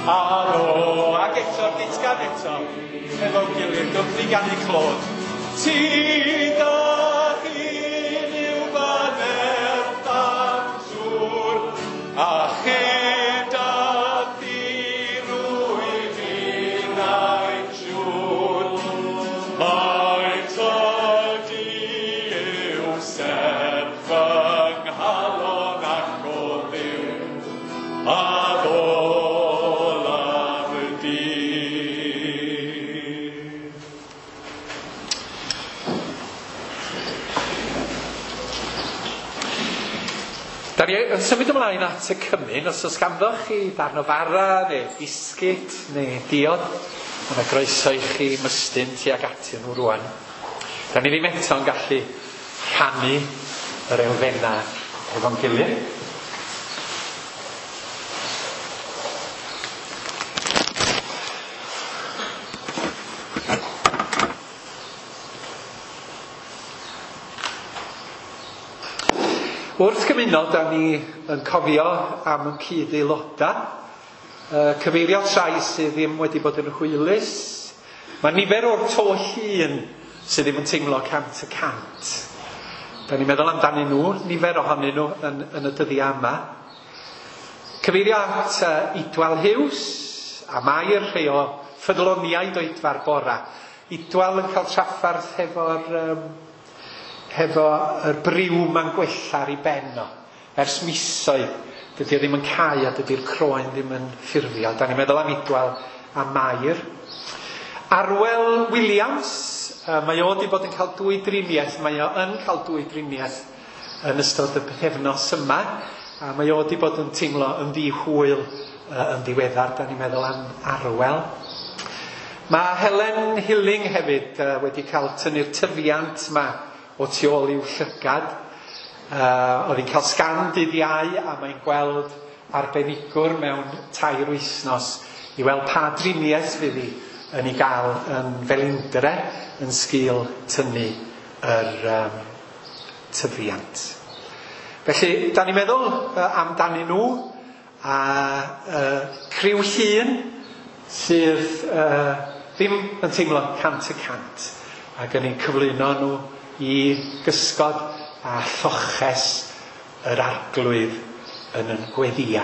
Ac eto'r gitgan eto. Efo'n gilydd, gwrth i gan i clod. Ti dach i'w baner dantwr, a chyda dirwyd i'n ein siwr. Mae tydi i'w serth fy nghalon ac o ddiw, a olaf y dydd. Da ni yn symud ymlaen at y cymyn, os oes ganddoch chi darn o fara, neu bisgit, neu diod, yna groeso i chi mystyn tuag atyn nhw rwan. Da ni ddim eto'n gallu rhannu yr elfennau efo'n gilydd. Wrth gymuno, da ni yn cofio am y cyd aelodau, cyfeirio trais sydd ddim wedi bod yn hwylus. Mae nifer o'r to hŷn sydd ddim yn teimlo 100%. Da ni'n meddwl amdanyn nhw, nifer ohonyn nhw yn y dyddiau yma. Cyfeirio at Idwal Hughes a Mair, rhai o ffyddloniaid o Idfa'r Bora. Idwal yn cael traffarth hefo y briw ma'n gwella ar ei benno. Ers misoedd, dydy o ddim yn cau a dydy'r croen ddim yn ffurfiol. Da ni'n meddwl am Idwal a Mair. Arwel Williams, mae o wedi bod yn cael 2 driniaeth, mae o yn cael 2 driniaeth yn ystod y pythefnos yma, a mae o wedi bod yn teimlo yn ddi-hwyl yn ddiweddar. Da ni'n meddwl am Arwel. Mae Helen Hilling hefyd wedi cael tynnu'r tyfiant yma o tu ôl i'w llygad. Oedd hi'n cael sgan dydd Iau a mae'n gweld arbenigwr mewn 2 wythnos i weld pa driniaeth fydd hi yn ei gael yn Felindre yn sgil tynnu yr tyfiant. Felly, da ni'n meddwl amdanyn nhw a criw llun sydd ddim yn teimlo 100% ac yn ei cyflwyno nhw i gysgod a lloches yr arglwydd yn yn gweddia.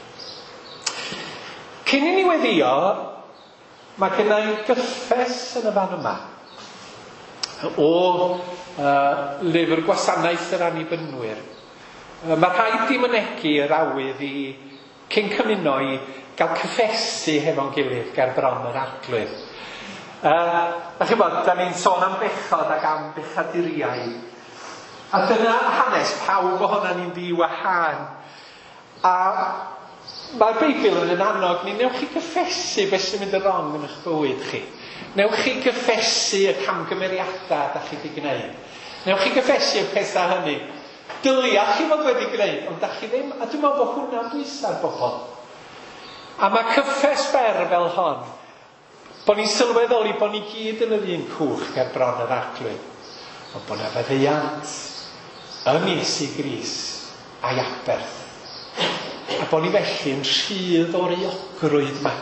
Cyn i ni weddio, mae gennau gyffes yn y fan yma o lyfr Gwasanaeth yr Annibynwyr. Mae rhaid di mynegu yr awydd i cyn cymuno i gael cyffesu hefo'n gilydd ger bron yr arglwydd. A chi'n bod, da ni'n sôn am bechod ac am bechaduriau. A dyna hanes pawb ohona ni'n ddi-wahân. A mae'r Beibl yn annog ni, newch chi gyffesu beth sy'n mynd yn wrong yn eich bywyd chi. Newch chi gyffesu y camgymeriadau da chi wedi gwneud. Newch chi gyffesu y pethau hynny. Dyliach chi fod wedi gwneud, ond da chi ddim, a dwi'n meddwl bod hwnna'n bwysau'r bobl. A mae cyffes ber fel hon, bod ni'n sylweddoli bod ni gyd yn yr un cwch ger bron yr arglwydd. Ond bod yna feddeiant yn Iesu Grist a'i Aberth. A bod ni felly yn rhydd o'r euogrwydd yma.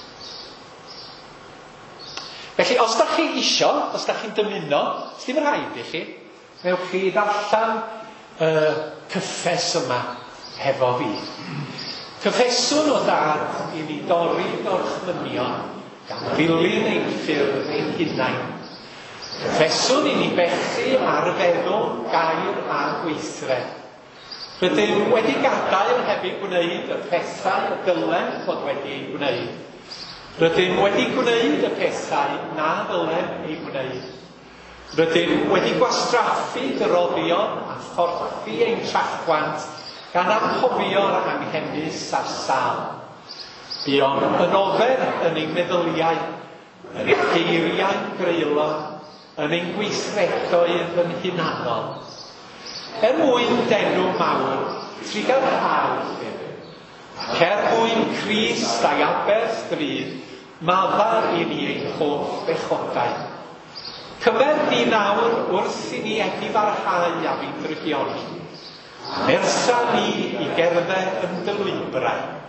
Felly, os da chi isio, os da chi'n dymuno, os ddim yn rhaid i chi, newch chi ddarllen cyffes yma hefo fi. Cyffeswn o dad i ni dorri o'r chlynion gan ddilyn ein ffyrdd ein hunain. Cyffeswn i ni bechu ar feddwl, gair a gweithred. Rydym wedi gadael heb ei gwneud y pethau y dylen fod wedi ei gwneud. Rydym wedi gwneud y pethau na ddylen ei gwneud. Rydym wedi gwastraffu dyroddion a thorchi ein trachwant gan anghofio'r anghennus a'r sal. Buon yn ofer yn ein meddyliau, yn ein geiriau'n greulon, yn ein gweithredoedd yn hunanol. Mwyn denw mawr, trigad hawdd, cer mwyn Crist a'i Aberth drud, maddar i ni ein hoff bechodau. Cyfer di nawr wrth i ni edifarhau am ei drygioni. Nersa ni i gerdded yn dy lwybrau,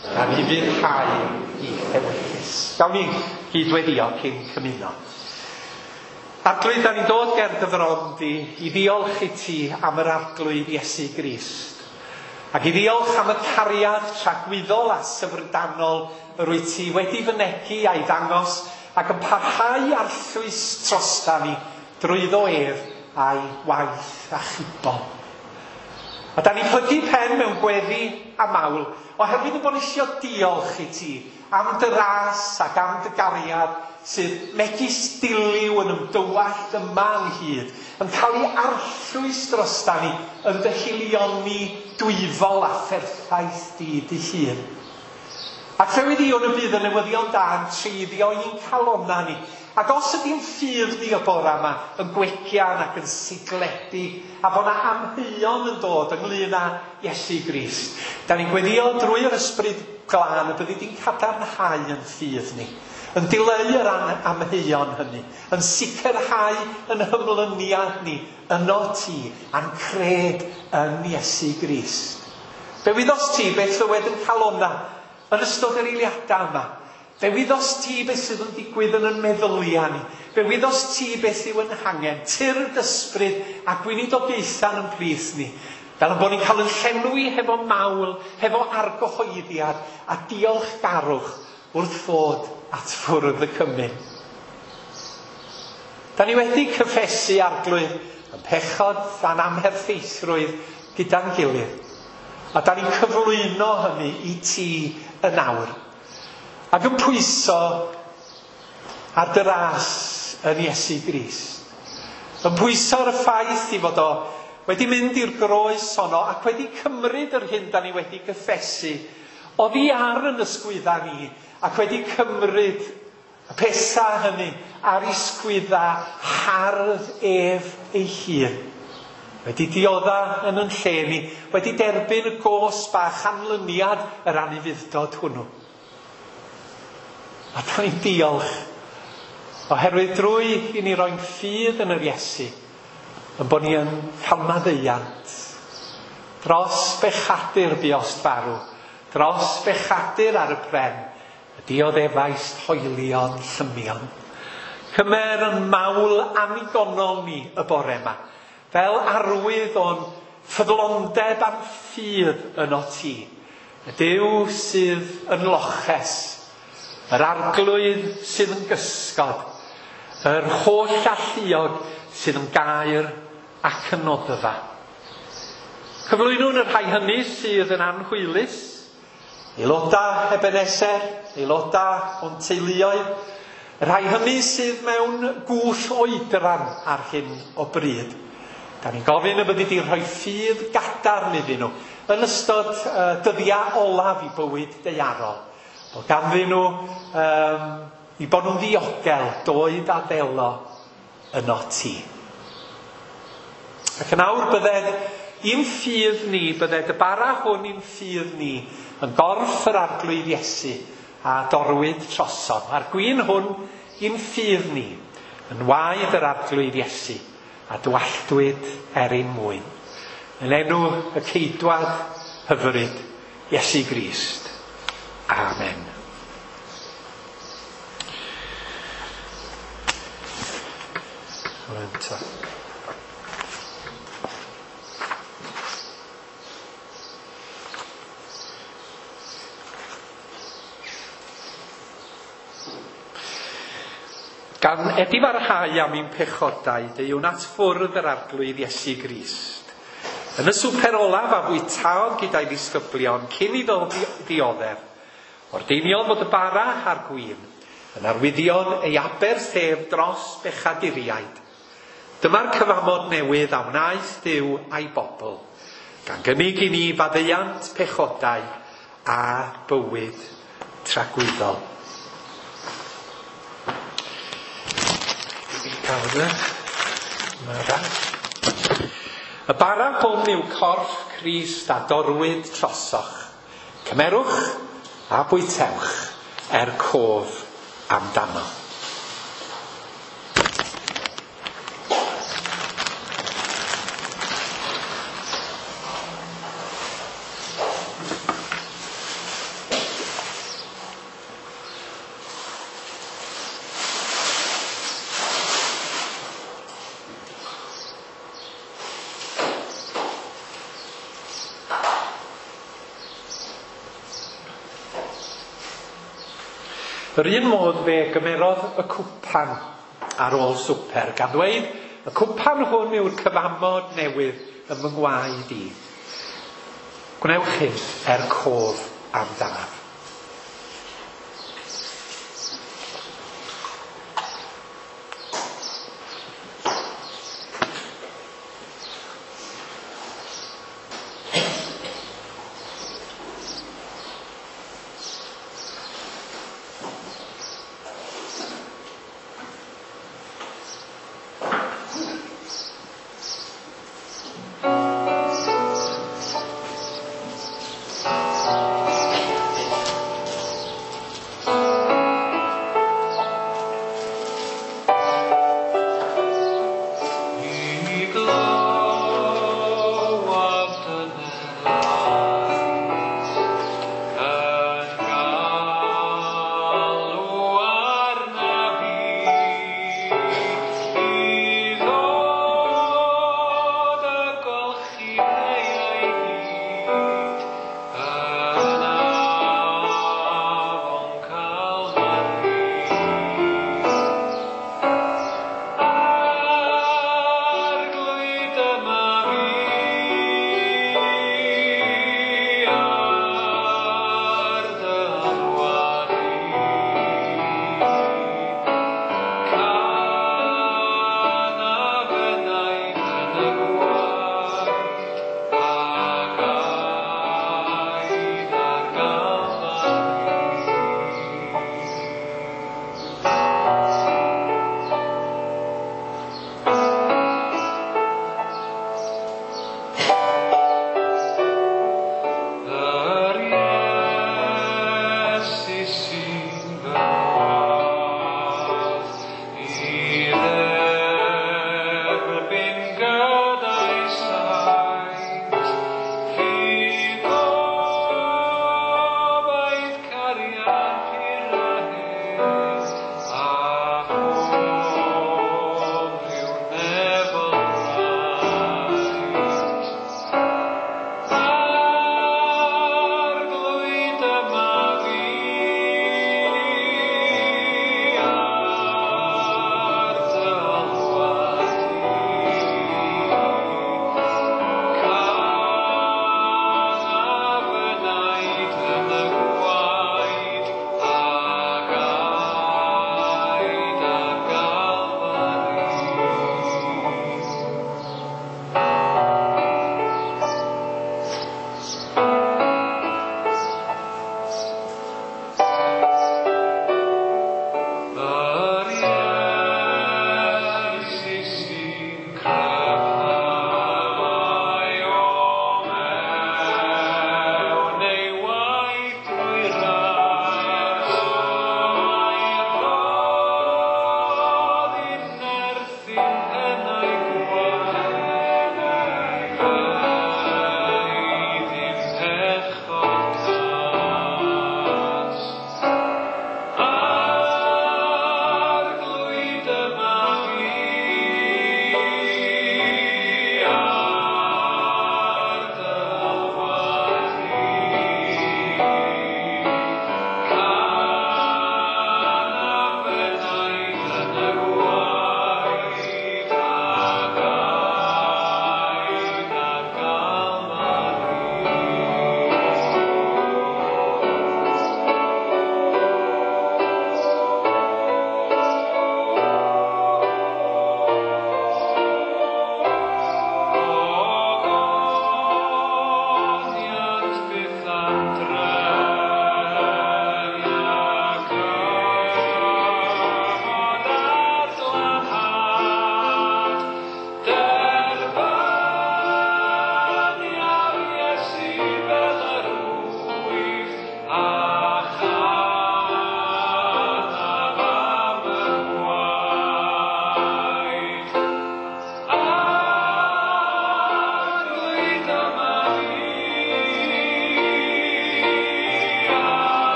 a ni fyddhau i ewyrgus. Gawn ni gydweddio cyn cymuno. Arglwydd, da ni'n dod ger gyfrond i ddiolch i ti am yr arglwydd Iesu Grist. Ac i ddiolch am y cariad tragwyddol a syfrdanol yr wyt ti wedi fynegu a'i ddangos ac yn parhau arllwys trosta ni drwyddo ef a'i waith a chybol. A da ni'n plygu pen mewn gweddi a mawl oherwydd y bod eisiau diolch i ti am dy ras ac am dy gariad sydd megis diliw yn ymdywallt yma ynghyd, yn cael ei arllwys drosta ni yn dy hilioni dwyfol a pherffaith di dy hun. Ac fe wedi o'n y bydd yn newyddion da yn treiddio i'n calonna ni. Ac os ydy'n ffydd ni y bora yma yn gwegian ac yn sigledig a bod yna amheuon yn dod ynglŷn â Iesu Grist, da ni'n gweddio drwy'r ysbryd glân y byddi di'n cadarnhau yn ffydd ni, yn dileu yr amheuon hynny, yn sicrhau yn hymlyniad ni yno ti a'n cred yn Iesu Grist. Fe wyddos ti beth ddywed yn calonna yn ystod yr eiliadau yma. Fe wyddos ti beth sydd yn digwydd yn meddyliau ni. Fe wyddos ti beth yw yn hangen, tir dysbryd a gwynidogaethan yn plith ni. Fel yn bod ni'n cael yn llenwi hefo mawl, hefo argyhoeddiad a diolchgarwch wrth fod at ffwrdd y cymyn. Da ni wedi cyffesu arglwydd yn pechod a'n amherffeithrwydd gyda'n gilydd. A da ni'n cyflwyno hynny i ti yn awr. Ac yn pwyso ar dy ras yn Iesu Grist. Yn pwyso ar y ffaith i fod o wedi mynd i'r groes honno ac wedi cymryd yr hyn da ni wedi gyffesu oddi ar yn ysgwydda ni ac wedi cymryd y pesa hynny ar ysgwydda hardd ef ei hun. Wedi diodda yn yn lle ni, wedi derbyn y gos bach anlyniad yr anufuddod hwnnw. A da ni'n diolch oherwydd drwy i ni roi'n ffydd yn yr Iesu yn bod ni yn cael maddeuant dros bechadur buost farw, dros bechadur ar y pren, y dioddefaist hoelion llymion. Cymer yn mawl anigonol ni y bore yma, fel arwydd o'n ffyddlondeb a'n ffydd yno ti. Y Duw sydd yn loches, yr arglwydd sydd yn gysgod, yr holl alluog sydd yn gair ac yn noddfa. Cyflwynwn y rhai hynny sydd yn anhwylus, aeloda Ebeneser, aeloda o'n teuluoedd, y rhai hynny sydd mewn gwll oedran ar hyn o bryd. Da ni'n gofyn y byddi di rhoi ffydd gadarn iddyn nhw yn ystod dyddiau olaf i bywyd deiarol. Bod ganddyn nhw i bod nhw'n ddiogel, doed a delo yno ti. Ac yn awr bydded i'n ffydd ni, bydded y bara hwn i'n ffydd ni yn gorff yr arglwydd Iesu a dorwyd troson. A'r gwyn hwn i'n ffydd ni yn waed yr arglwydd Iesu a dwalltwyd erin mwyn. Yn enw y ceidwad hyfryd Iesu Grist. Amen. Gan edifarhau am ein pechodau, deuwn at ffwrdd yr arglwydd Iesu Grist. Yn y swper olaf a fwytaodd gyda'i ddisgyblion cyn iddo ddioddef, ordeiniodd fod y bara a'r gwyn yn arwyddion ei aberthef dros bechaduriaid. Dyma'r cyfamod newydd a wnaeth Duw a'i bobl, gan gynnig i ni faddeuant pechodau a bywyd tragwyddol. Y bara hwn yw corff Crist a dorwyd trosoch. Cymerwch a bwytewch cof amdano. Yr un modd fe gymerodd y cwpan ar ôl swper, gan ddweud, y cwpan hwn yw'r cyfamod newydd ym fy ngwaed i. Gwnewch hyn cof amdanaf.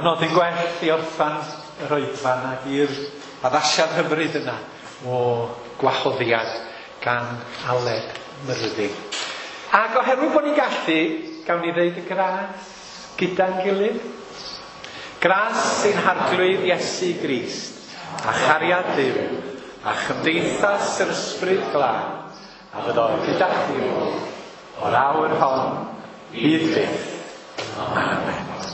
Anodd yn gwell i orffan yr oedfan ac i'r addasiad hyfryd yna o gwahoddiad gan Aled Myrddin. Ac oherwydd bod ni'n gallu, gawn ni ddeud y gras gyda'n gilydd. Gras sy'n harglwydd Iesu Grist, a chariad Duw, a chymdeithas yr ysbryd glân, a fydd o gyda chi o'r awr hon, hyd byth. Amen.